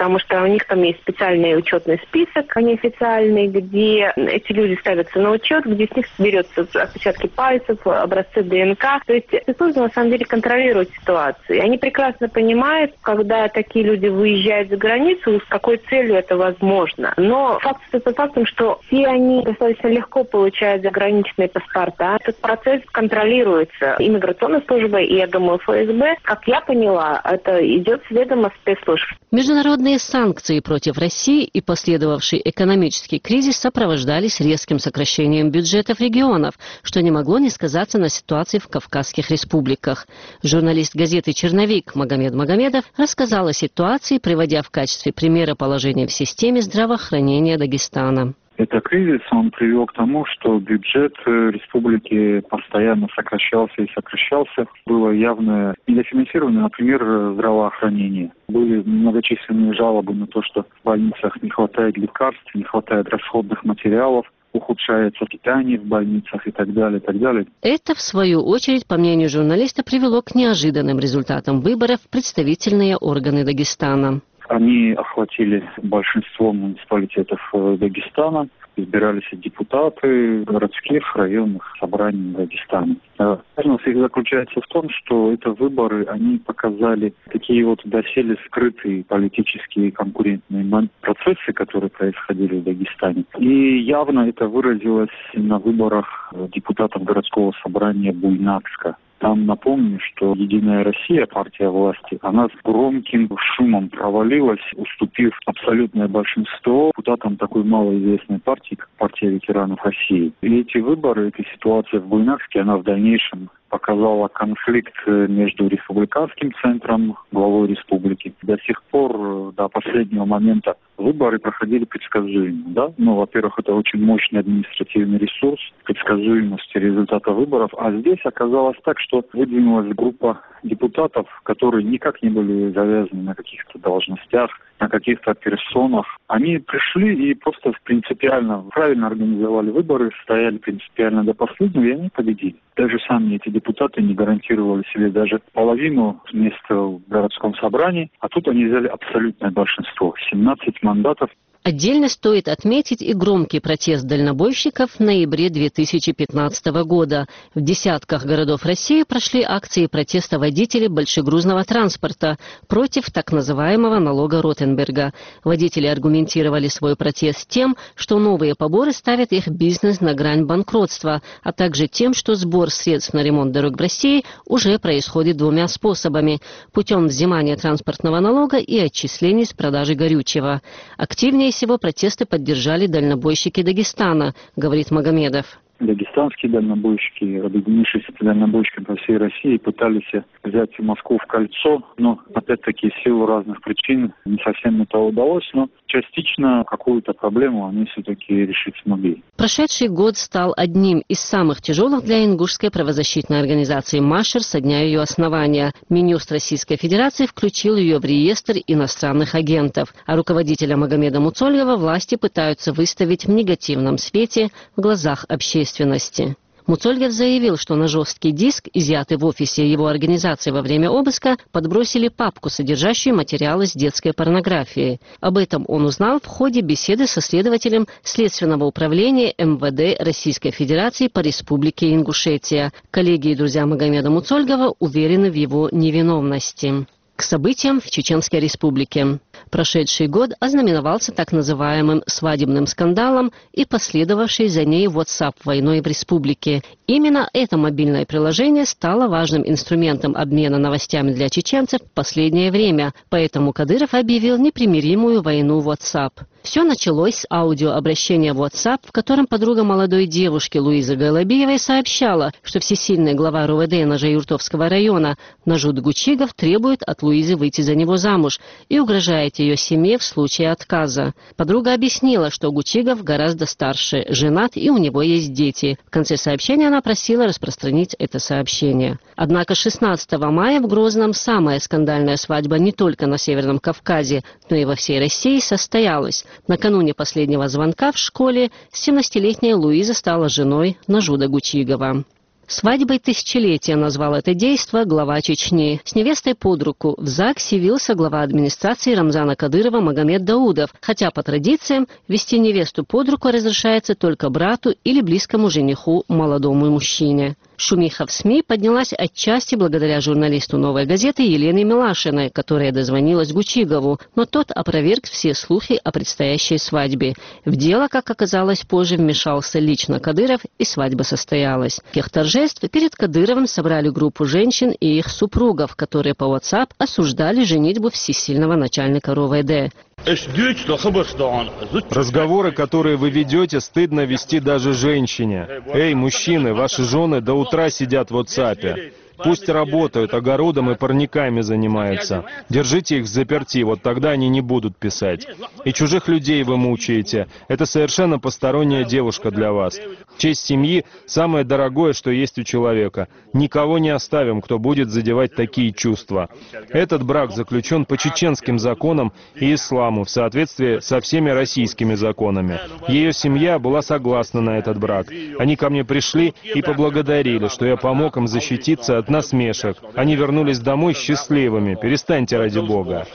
потому что у них там есть специальный учетный список, неофициальный, где эти люди ставятся на учет, где с них берется отпечатки пальцев, образцы ДНК. То есть спецслужбы на самом деле контролируют ситуацию. И они прекрасно понимают, когда такие люди выезжают за границу, с какой целью это возможно. Но факт остается фактом, что все они достаточно легко получают заграничные паспорта. Этот процесс контролируется иммиграционной службой и, я думаю, эф эс бэ. Как я поняла, это идет с ведома спецслужб. Международные санкции против России и последовавший экономический кризис сопровождались резким сокращением бюджетов регионов, что не могло не сказаться на ситуации в Кавказских республиках. Журналист газеты «Черновик» Магомед Магомедов рассказал о ситуации, приводя в качестве примера положение в системе здравоохранения Дагестана. Этот кризис, он привел к тому, что бюджет республики постоянно сокращался и сокращался. Было явное недофинансирование, например, здравоохранения. Были многочисленные жалобы на то, что в больницах не хватает лекарств, не хватает расходных материалов, ухудшается питание в больницах и так далее, и так далее. Это, в свою очередь, по мнению журналиста, привело к неожиданным результатам выборов в представительные органы Дагестана. Они охватили большинство муниципалитетов Дагестана, избирались депутаты городских, районных собраний Дагестана. Важность их заключается в том, что это выборы, они показали такие вот доселе скрытые политические конкурентные процессы, которые происходили в Дагестане. И явно это выразилось на выборах депутатов городского собрания Буйнакска. Там напомню, что «Единая Россия», партия власти, она с громким шумом провалилась, уступив абсолютное большинство депутатам такой малоизвестной партии, как партия ветеранов России. И эти выборы, эта ситуация в Буйнакске, она в дальнейшем показала конфликт между республиканским центром, главой республики. До сих пор, до последнего момента, выборы проходили предсказуемо. Да? Ну, во-первых, это очень мощный административный ресурс, предсказуемости результата выборов. А здесь оказалось так, что выдвинулась группа депутатов, которые никак не были завязаны на каких-то должностях, на каких-то персонах. Они пришли и просто принципиально правильно организовали выборы, стояли принципиально до последнего, и они победили. Даже сами эти депутаты не гарантировали себе даже половину места в городском собрании, а тут они взяли абсолютное большинство – семнадцать мандатов. Отдельно стоит отметить и громкий протест дальнобойщиков в ноябре две тысячи пятнадцатого года. В десятках городов России прошли акции протеста водителей большегрузного транспорта против так называемого налога Ротенберга. Водители аргументировали свой протест тем, что новые поборы ставят их бизнес на грань банкротства, а также тем, что сбор средств на ремонт дорог в России уже происходит двумя способами – путем взимания транспортного налога и отчислений с продажи горючего. Активнее всего протесты поддержали дальнобойщики Дагестана, говорит Магомедов. Дагестанские дальнобойщики, объединившись с дальнобойщиками по всей России, пытались взять Москву в кольцо, но, опять-таки, в силу разных причин не совсем это удалось, но частично какую-то проблему они все-таки решить смогли. Прошедший год стал одним из самых тяжелых для ингушской правозащитной организации «Машер» со дня ее основания. Минюст Российской Федерации включил ее в реестр иностранных агентов, а руководителя Магомеда Муцольгова власти пытаются выставить в негативном свете в глазах общественности. Муцольгов заявил, что на жесткий диск, изъятый в офисе его организации во время обыска, подбросили папку, содержащую материалы с детской порнографией. Об этом он узнал в ходе беседы со следователем Следственного управления эм вэ дэ Российской Федерации по Республике Ингушетия. Коллеги и друзья Магомеда Муцольгова уверены в его невиновности. К событиям в Чеченской Республике. Прошедший год ознаменовался так называемым свадебным скандалом и последовавшей за ней WhatsApp-войной в республике. Именно это мобильное приложение стало важным инструментом обмена новостями для чеченцев в последнее время, поэтому Кадыров объявил непримиримую войну WhatsApp. Все началось с аудиообращения в WhatsApp, в котором подруга молодой девушки Луизы Голобиевой сообщала, что всесильный глава эр о вэ дэ Ножеюртовского района Нажуд Гучигов требует от Луизы выйти за него замуж и угрожает ее семье в случае отказа. Подруга объяснила, что Гучигов гораздо старше, женат и у него есть дети. В конце сообщения она просила распространить это сообщение. Однако шестнадцатого мая в Грозном самая скандальная свадьба не только на Северном Кавказе, но и во всей России состоялась. Накануне последнего звонка в школе семнадцатилетняя Луиза стала женой Нажуда Гучигова. Свадьбой тысячелетия назвал это действо глава Чечни. С невестой под руку в ЗАГС явился глава администрации Рамзана Кадырова Магомед Даудов, хотя по традициям вести невесту под руку разрешается только брату или близкому жениху молодому мужчине. Шумиха в СМИ поднялась отчасти благодаря журналисту «Новой газеты» Елене Милашиной, которая дозвонилась Гучигову, но тот опроверг все слухи о предстоящей свадьбе. В дело, как оказалось позже, вмешался лично Кадыров, и свадьба состоялась. В тех торжеств перед Кадыровым собрали группу женщин и их супругов, которые по WhatsApp осуждали женитьбу всесильного начальника РОВД. Разговоры, которые вы ведете, стыдно вести даже женщине. Эй, мужчины, ваши жены до утра сидят в WhatsApp. Пусть работают, огородом и парниками занимаются. Держите их в заперти, вот тогда они не будут писать. И чужих людей вы мучаете. Это совершенно посторонняя девушка для вас. Честь семьи – самое дорогое, что есть у человека. Никого не оставим, кто будет задевать такие чувства. Этот брак заключен по чеченским законам и исламу в соответствии со всеми российскими законами. Ее семья была согласна на этот брак. Они ко мне пришли и поблагодарили, что я помог им защититься от насмешек. Они вернулись домой счастливыми. Перестаньте ради Бога.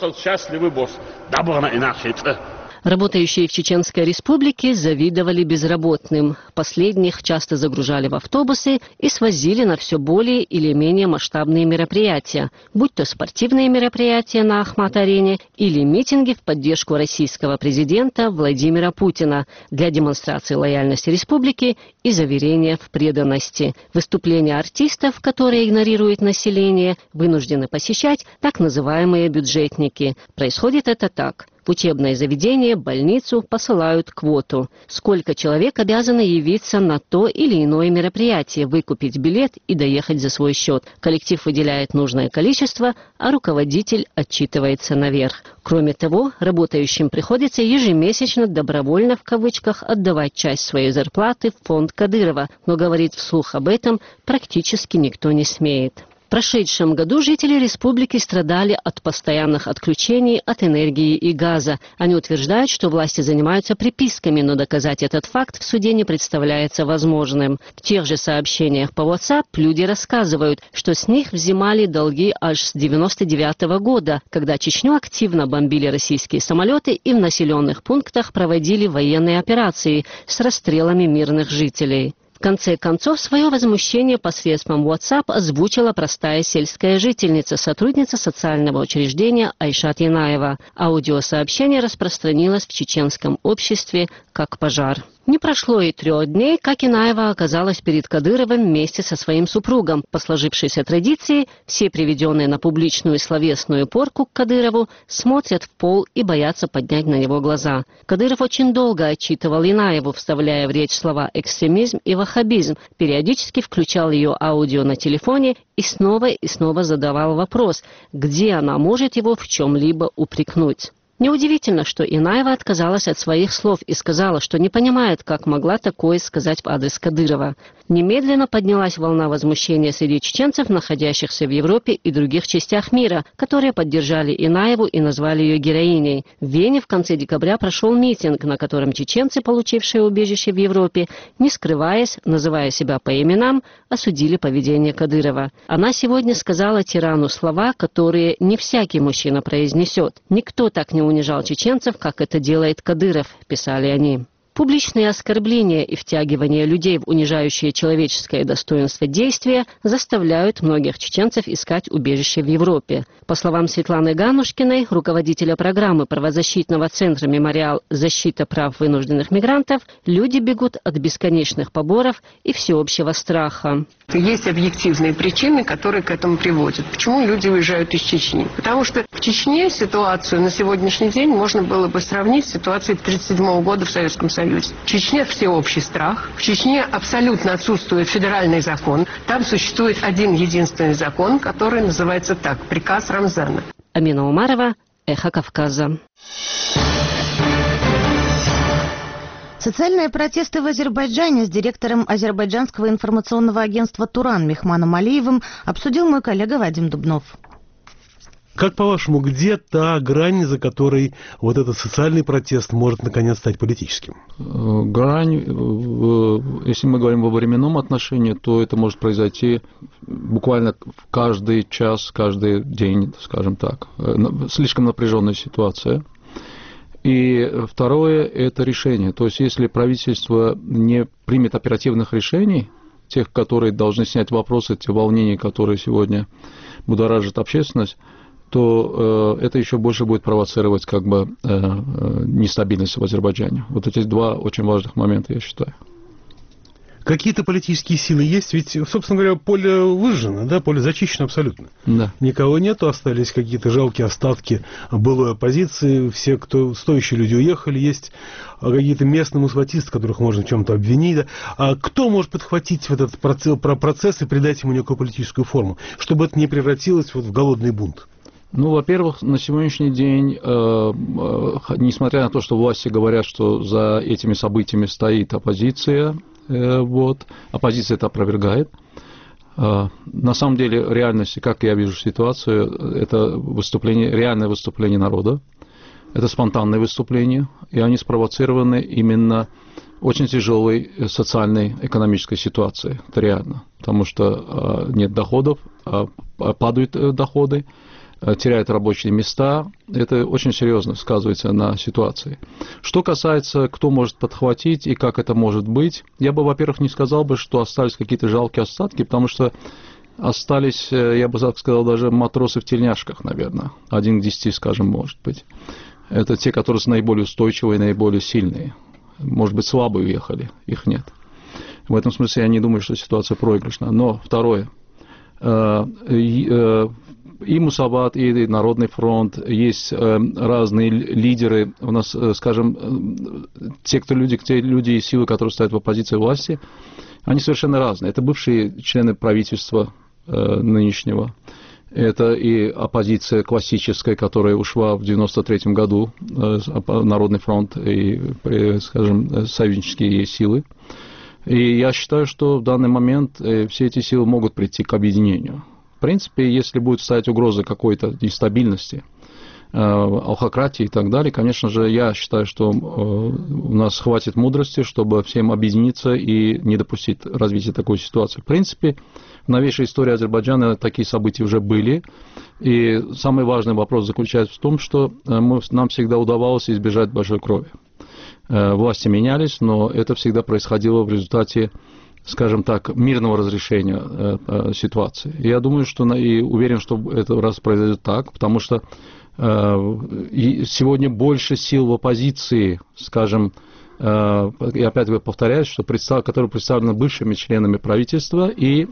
Работающие в Чеченской Республике завидовали безработным. Последних часто загружали в автобусы и свозили на все более или менее масштабные мероприятия, будь то спортивные мероприятия на Ахмат-арене или митинги в поддержку российского президента Владимира Путина для демонстрации лояльности республики и заверения в преданности. Выступления артистов, которые игнорируют население, вынуждены посещать так называемые бюджетники. Происходит это так. В учебное заведение, больницу посылают квоту. Сколько человек обязаны явиться на то или иное мероприятие, выкупить билет и доехать за свой счет. Коллектив выделяет нужное количество, а руководитель отчитывается наверх. Кроме того, работающим приходится ежемесячно добровольно в кавычках отдавать часть своей зарплаты в фонд Кадырова, но говорить вслух об этом практически никто не смеет. В прошедшем году жители республики страдали от постоянных отключений от энергии и газа. Они утверждают, что власти занимаются приписками, но доказать этот факт в суде не представляется возможным. В тех же сообщениях по WhatsApp люди рассказывают, что с них взимали долги аж с девяносто девятого года, когда Чечню активно бомбили российские самолеты и в населенных пунктах проводили военные операции с расстрелами мирных жителей. В конце концов, свое возмущение посредством WhatsApp озвучила простая сельская жительница, сотрудница социального учреждения Айшат Янаева. Аудиосообщение распространилось в чеченском обществе как пожар. Не прошло и трех дней, как Янаева оказалась перед Кадыровым вместе со своим супругом. По сложившейся традиции, все приведенные на публичную словесную порку к Кадырову смотрят в пол и боятся поднять на него глаза. Кадыров очень долго отчитывал Янаеву, вставляя в речь слова «экстремизм» и «ваххабизм», периодически включал ее аудио на телефоне и снова и снова задавал вопрос, где она может его в чем-либо упрекнуть. Неудивительно, что Янаева отказалась от своих слов и сказала, что не понимает, как могла такое сказать в адрес Кадырова. Немедленно поднялась волна возмущения среди чеченцев, находящихся в Европе и других частях мира, которые поддержали Янаеву и назвали ее героиней. В Вене в конце декабря прошел митинг, на котором чеченцы, получившие убежище в Европе, не скрываясь, называя себя по именам, осудили поведение Кадырова. Она сегодня сказала тирану слова, которые не всякий мужчина произнесет. Никто так не унижал чеченцев, как это делает Кадыров, писали они. Публичные оскорбления и втягивание людей в унижающее человеческое достоинство действия заставляют многих чеченцев искать убежище в Европе. По словам Светланы Ганушкиной, руководителя программы правозащитного центра «Мемориал. Защита прав вынужденных мигрантов», люди бегут от бесконечных поборов и всеобщего страха. Есть объективные причины, которые к этому приводят. Почему люди уезжают из Чечни? Потому что в Чечне ситуацию на сегодняшний день можно было бы сравнить с ситуацией тысяча девятьсот тридцать седьмого года в Советском Союзе. В Чечне всеобщий страх. В Чечне абсолютно отсутствует федеральный закон. Там существует один единственный закон, который называется так – приказ Рамзана. Амина Умарова, Эхо Кавказа. Социальные протесты в Азербайджане с директором азербайджанского информационного агентства «Туран» Мехманом Алиевым обсудил мой коллега Вадим Дубнов. Как, по-вашему, где та грань, за которой вот этот социальный протест может, наконец, стать политическим? Грань, если мы говорим о временном отношении, то это может произойти буквально каждый час, каждый день, скажем так. Слишком напряженная ситуация. И второе – это решение. То есть, если правительство не примет оперативных решений, тех, которые должны снять вопросы, те волнения, которые сегодня будоражат общественность, то э, это еще больше будет провоцировать как бы э, э, нестабильность в Азербайджане. Вот эти два очень важных момента, я считаю. Какие-то политические силы есть? Ведь, собственно говоря, поле выжжено, да, поле зачищено абсолютно. Да. Никого нету, остались какие-то жалкие остатки былой оппозиции, все, кто стоящие люди уехали, есть какие-то местные мусватисты, которых можно в чем-то обвинить. Да. А кто может подхватить вот этот процесс, процесс и придать ему некую политическую форму, чтобы это не превратилось вот в голодный бунт? Ну, во-первых, на сегодняшний день, э, э, несмотря на то, что власти говорят, что за этими событиями стоит оппозиция, э, вот, оппозиция это опровергает. Э, на самом деле, в реальности, как я вижу ситуацию, это выступление, реальное выступление народа, это спонтанное выступление, и они спровоцированы именно очень тяжелой социальной, экономической ситуацией. Это реально, потому что э, нет доходов, э, падают э, доходы, теряют рабочие места, это очень серьезно сказывается на ситуации. Что касается, кто может подхватить и как это может быть, я бы, во-первых, не сказал бы, что остались какие-то жалкие остатки, потому что остались, я бы сказал, даже матросы в тельняшках, наверное, один к десяти, скажем, может быть. Это те, которые наиболее устойчивые, наиболее сильные. Может быть, слабые уехали, их нет. В этом смысле я не думаю, что ситуация проигрышна. Но второе. И Мусават, и Народный фронт, есть разные лидеры. У нас, скажем, те, кто люди, те люди и силы, которые стоят в оппозиции власти, они совершенно разные. Это бывшие члены правительства нынешнего. Это и оппозиция классическая, которая ушла в девяносто третьем году, Народный фронт и, скажем, союзнические силы. И я считаю, что в данный момент все эти силы могут прийти к объединению. В принципе, если будет стоять угроза какой-то нестабильности, алхократии и так далее, конечно же, я считаю, что у нас хватит мудрости, чтобы всем объединиться и не допустить развития такой ситуации. В принципе, в новейшей истории Азербайджана такие события уже были. И самый важный вопрос заключается в том, что мы, нам всегда удавалось избежать большой крови. Власти менялись, но это всегда происходило в результате, скажем так, мирного разрешения э, э, ситуации. И я думаю, что и уверен, что это раз произойдет так, потому что э, и сегодня больше сил в оппозиции, скажем, э, и опять повторяюсь, что представ, которые представлены бывшими членами правительства и э,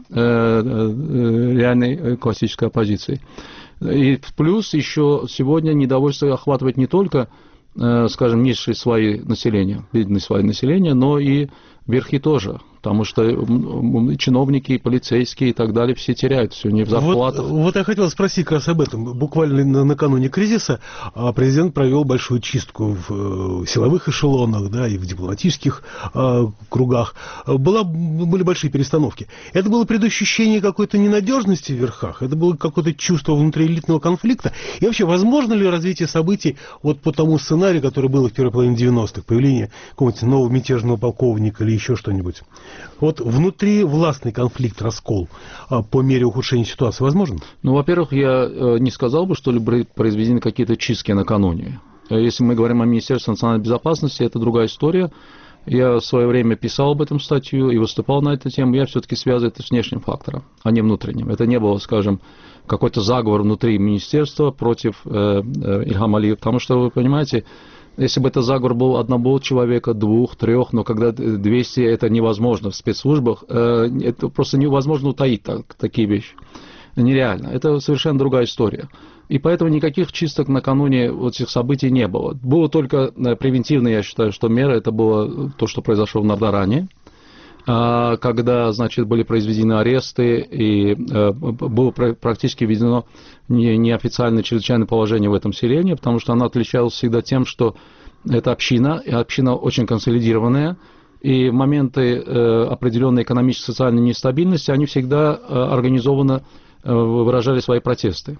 э, реальной классической оппозицией. И плюс еще сегодня недовольство охватывает не только, э, скажем, низшие слои населения, бедные слои населения, но и верхи тоже. Потому что чиновники, полицейские и так далее все теряют все не в зарплатах. Вот, вот я хотел спросить как раз об этом. Буквально накануне кризиса президент провел большую чистку в силовых эшелонах, да, и в дипломатических э, кругах. Была, были большие перестановки. Это было предощущение какой-то ненадежности в верхах? Это было какое-то чувство внутриэлитного конфликта? И вообще, возможно ли развитие событий вот по тому сценарию, который был в первой половине девяностых? Появление какого-нибудь нового мятежного полковника или еще что-нибудь? Вот внутри властный конфликт, раскол а, по мере ухудшения ситуации возможен? Ну, во-первых, я э, не сказал бы, что ли произведены какие-то чистки накануне. Если мы говорим о Министерстве национальной безопасности, это другая история. Я в свое время писал об этом статью и выступал на эту тему. Я все-таки связываю это с внешним фактором, а не внутренним. Это не было, скажем, какой-то заговор внутри министерства против э, э, Ильхама Алиева, потому что, вы понимаете, если бы это заговор был одного человека, двух, трех, но когда двести, это невозможно в спецслужбах, это просто невозможно утаить так, такие вещи. Нереально. Это совершенно другая история. И поэтому никаких чисток накануне вот этих событий не было. Было только превентивно, я считаю, что мера, это было то, что произошло в Нардаране, когда, значит, были произведены аресты, и было практически введено неофициальное чрезвычайное положение в этом селении, потому что оно отличалось всегда тем, что это община, и община очень консолидированная, и в моменты определенной экономической и социальной нестабильности они всегда организованно выражали свои протесты.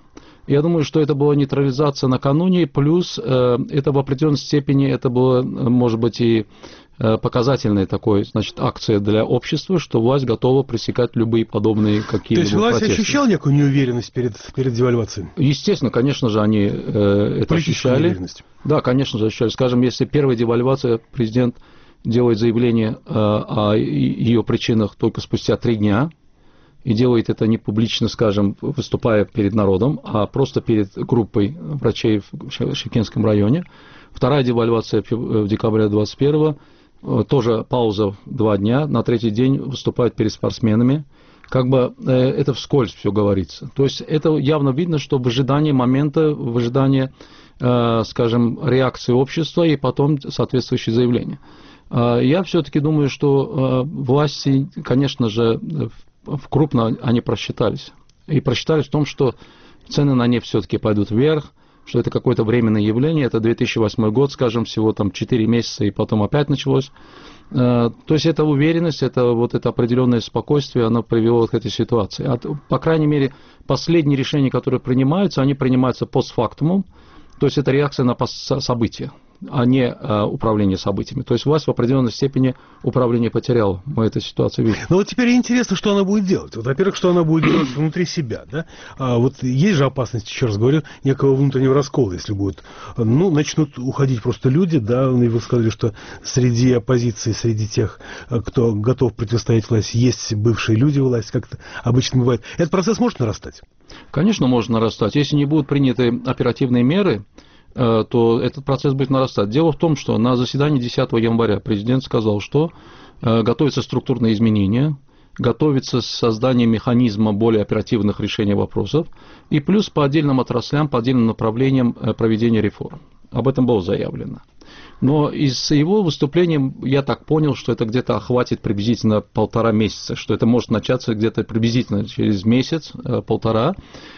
Я думаю, что это была нейтрализация накануне, плюс э, это в определенной степени, это было, может быть, и э, показательной такой, значит, акция для общества, что власть готова пресекать любые подобные какие-либо протесты. То есть власть протесты. ощущала некую неуверенность перед, перед девальвацией? Естественно, конечно же, они э, это ощущали. Неуверенность. Да, конечно же, ощущали. Скажем, если первая девальвация, президент делает заявление э, о ее причинах только спустя три дня, и делает это не публично, скажем, выступая перед народом, а просто перед группой врачей в Шымкентском районе. Вторая девальвация в декабре двадцать первого, тоже пауза два дня, на третий день выступает перед спортсменами. Как бы э, это вскользь все говорится. То есть это явно видно, что в ожидании момента, в ожидании, э, скажем, реакции общества и потом соответствующие заявления. Э, я все-таки думаю, что э, власти, конечно же, крупно они просчитались. И просчитались в том, что цены на нефть все-таки пойдут вверх, что это какое-то временное явление, это две тысячи восьмой год, скажем, всего там четыре месяца, и потом опять началось. То есть эта уверенность, это вот это определенное спокойствие, оно привело к этой ситуации. А, по крайней мере, последние решения, которые принимаются, они принимаются постфактумом, то есть это реакция на события, а не а, управление событиями. То есть власть в определенной степени управление потеряла. Мы эту ситуацию видим. Ну вот теперь интересно, что она будет делать. Вот, во-первых, что она будет делать внутри себя. Да? А вот есть же опасность, еще раз говорю, некого внутреннего раскола, если будет. Ну, начнут уходить просто люди, да, и вы сказали, что среди оппозиции, среди тех, кто готов противостоять власти, есть бывшие люди власти, как это обычно бывает. Этот процесс может нарастать? Конечно, может нарастать. Если не будут приняты оперативные меры, то этот процесс будет нарастать. Дело в том, что на заседании десятого января президент сказал, что готовятся структурные изменения, готовится создание механизма более оперативных решений вопросов, и плюс по отдельным отраслям, по отдельным направлениям проведения реформ. Об этом было заявлено. Но из его выступления я так понял, что это где-то охватит приблизительно полтора месяца, что это может начаться где-то приблизительно через месяц, полтора.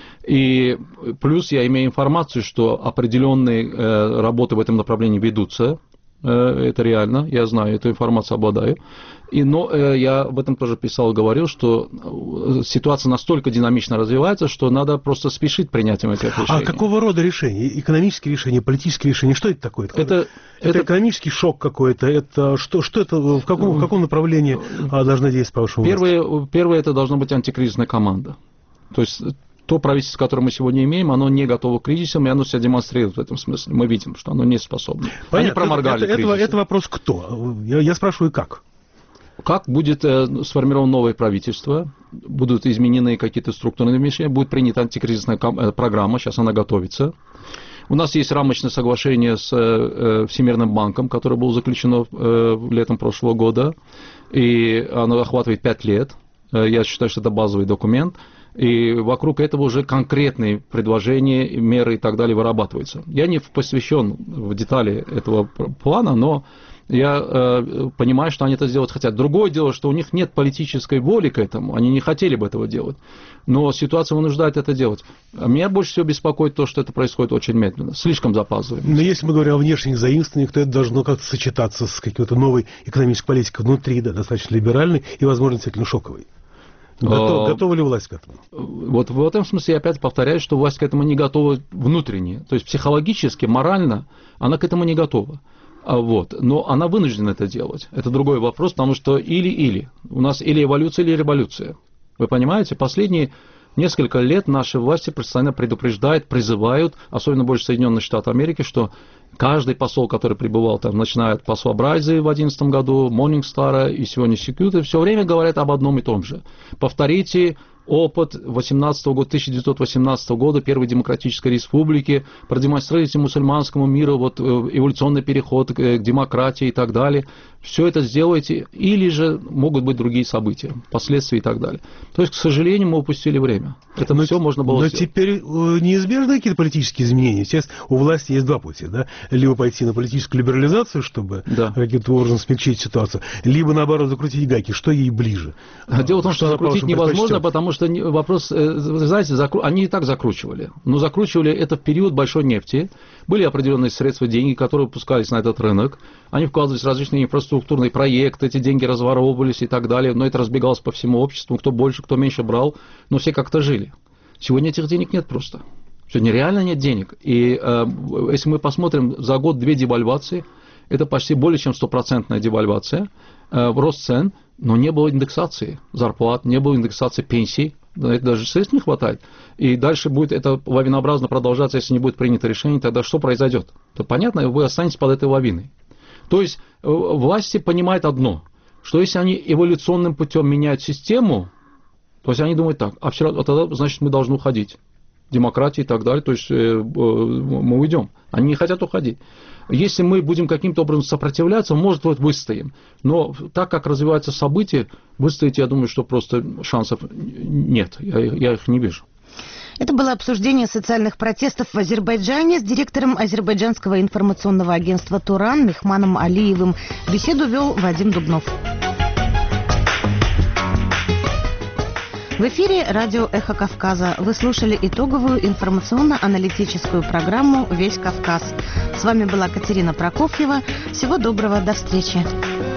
И плюс я имею информацию, что определенные э, работы в этом направлении ведутся. Э, это реально, я знаю, эту информацию обладаю. И, но э, я об этом тоже писал, говорил, что ситуация настолько динамично развивается, что надо просто спешить принятием этих решений. А какого рода решения? Экономические решения, политические решения? Что это такое? Это, это, это экономический шок какой-то? Это, что, что это, в каком, в каком направлении должна действовать, по вашему первое, первое, это должна быть антикризисная команда. То есть то правительство, которое мы сегодня имеем, оно не готово к кризисам, и оно себя демонстрирует в этом смысле. Мы видим, что оно не способно. Понятно. Они проморгали это, кризис. Это, это вопрос кто? Я, я спрашиваю, как? Как будет э, сформировано новое правительство, будут изменены какие-то структурные вещи, будет принята антикризисная ком- программа, сейчас она готовится. У нас есть рамочное соглашение с э, Всемирным банком, которое было заключено э, летом прошлого года, и оно охватывает пять лет. Э, я считаю, что это базовый документ. И вокруг этого уже конкретные предложения, меры и так далее вырабатываются. Я не посвящен в детали этого плана, но я э, понимаю, что они это сделать хотят. Другое дело, что у них нет политической воли к этому, они не хотели бы этого делать. Но ситуация вынуждает это делать. Меня больше всего беспокоит то, что это происходит очень медленно, слишком запаздывает. Но если мы говорим о внешних заимствованиях, то это должно как-то сочетаться с какой-то новой экономической политикой внутри, да, достаточно либеральной и, возможно, действительно шоковой. Готов, готова ли власть к этому? Вот в этом смысле я опять повторяю, что власть к этому не готова внутренне. То есть психологически, морально она к этому не готова. Вот. Но она вынуждена это делать. Это другой вопрос, потому что или-или. У нас или эволюция, или революция. Вы понимаете? Последние несколько лет наши власти постоянно предупреждают, призывают, особенно больше Соединенных Штатов Америки, что каждый посол, который прибывал, там, начиная от посла Брайза в две тысячи одиннадцатом году, Моннингстара и сегодня Секьюта, все время говорят об одном и том же. Повторите опыт восемнадцатого года, тысяча девятьсот восемнадцатого года, Первой Демократической Республики, продемонстрируйте мусульманскому миру вот, эволюционный переход к демократии и так далее. Все это сделайте, или же могут быть другие события, последствия и так далее. То есть, к сожалению, мы упустили время. Это но, все можно было но сделать. Но теперь неизбежны какие-то политические изменения. Сейчас у власти есть два пути. Да? Либо пойти на политическую либерализацию, чтобы да. каким-то образом смягчить ситуацию, либо, наоборот, закрутить гайки. Что ей ближе? Дело в том, что, что закрутить невозможно, потому что вопрос, вы знаете, закру... они и так закручивали. Но закручивали это в период большой нефти. Были определенные средства, деньги, которые выпускались на этот рынок. Они вкладывались в различные инфраструктурные проекты, эти деньги разворовывались и так далее. Но это разбегалось по всему обществу. Кто больше, кто меньше брал. Но все как-то жили. Сегодня этих денег нет просто. Сегодня реально нет денег. И э, если мы посмотрим за год две девальвации, это почти более чем стопроцентная девальвация, э, рост цен, но не было индексации зарплат, не было индексации пенсий. Это даже средств не хватает. И дальше будет это лавинообразно продолжаться, если не будет принято решение, тогда что произойдет? То понятно, вы останетесь под этой лавиной. То есть власти понимают одно, что если они эволюционным путем меняют систему, то есть они думают так, а вчера, а тогда, значит, мы должны уходить. Демократия и так далее, то есть э, э, мы уйдем. Они не хотят уходить. Если мы будем каким-то образом сопротивляться, может быть, выстоим. Но так как развиваются события, выстоять, я думаю, что просто шансов нет. Я, я их не вижу. Это было обсуждение социальных протестов в Азербайджане с директором азербайджанского информационного агентства «Туран» Мехманом Алиевым. Беседу вел Вадим Дубнов. В эфире радио «Эхо Кавказа». Вы слушали итоговую информационно-аналитическую программу «Весь Кавказ». С вами была Катерина Прокофьева. Всего доброго, до встречи.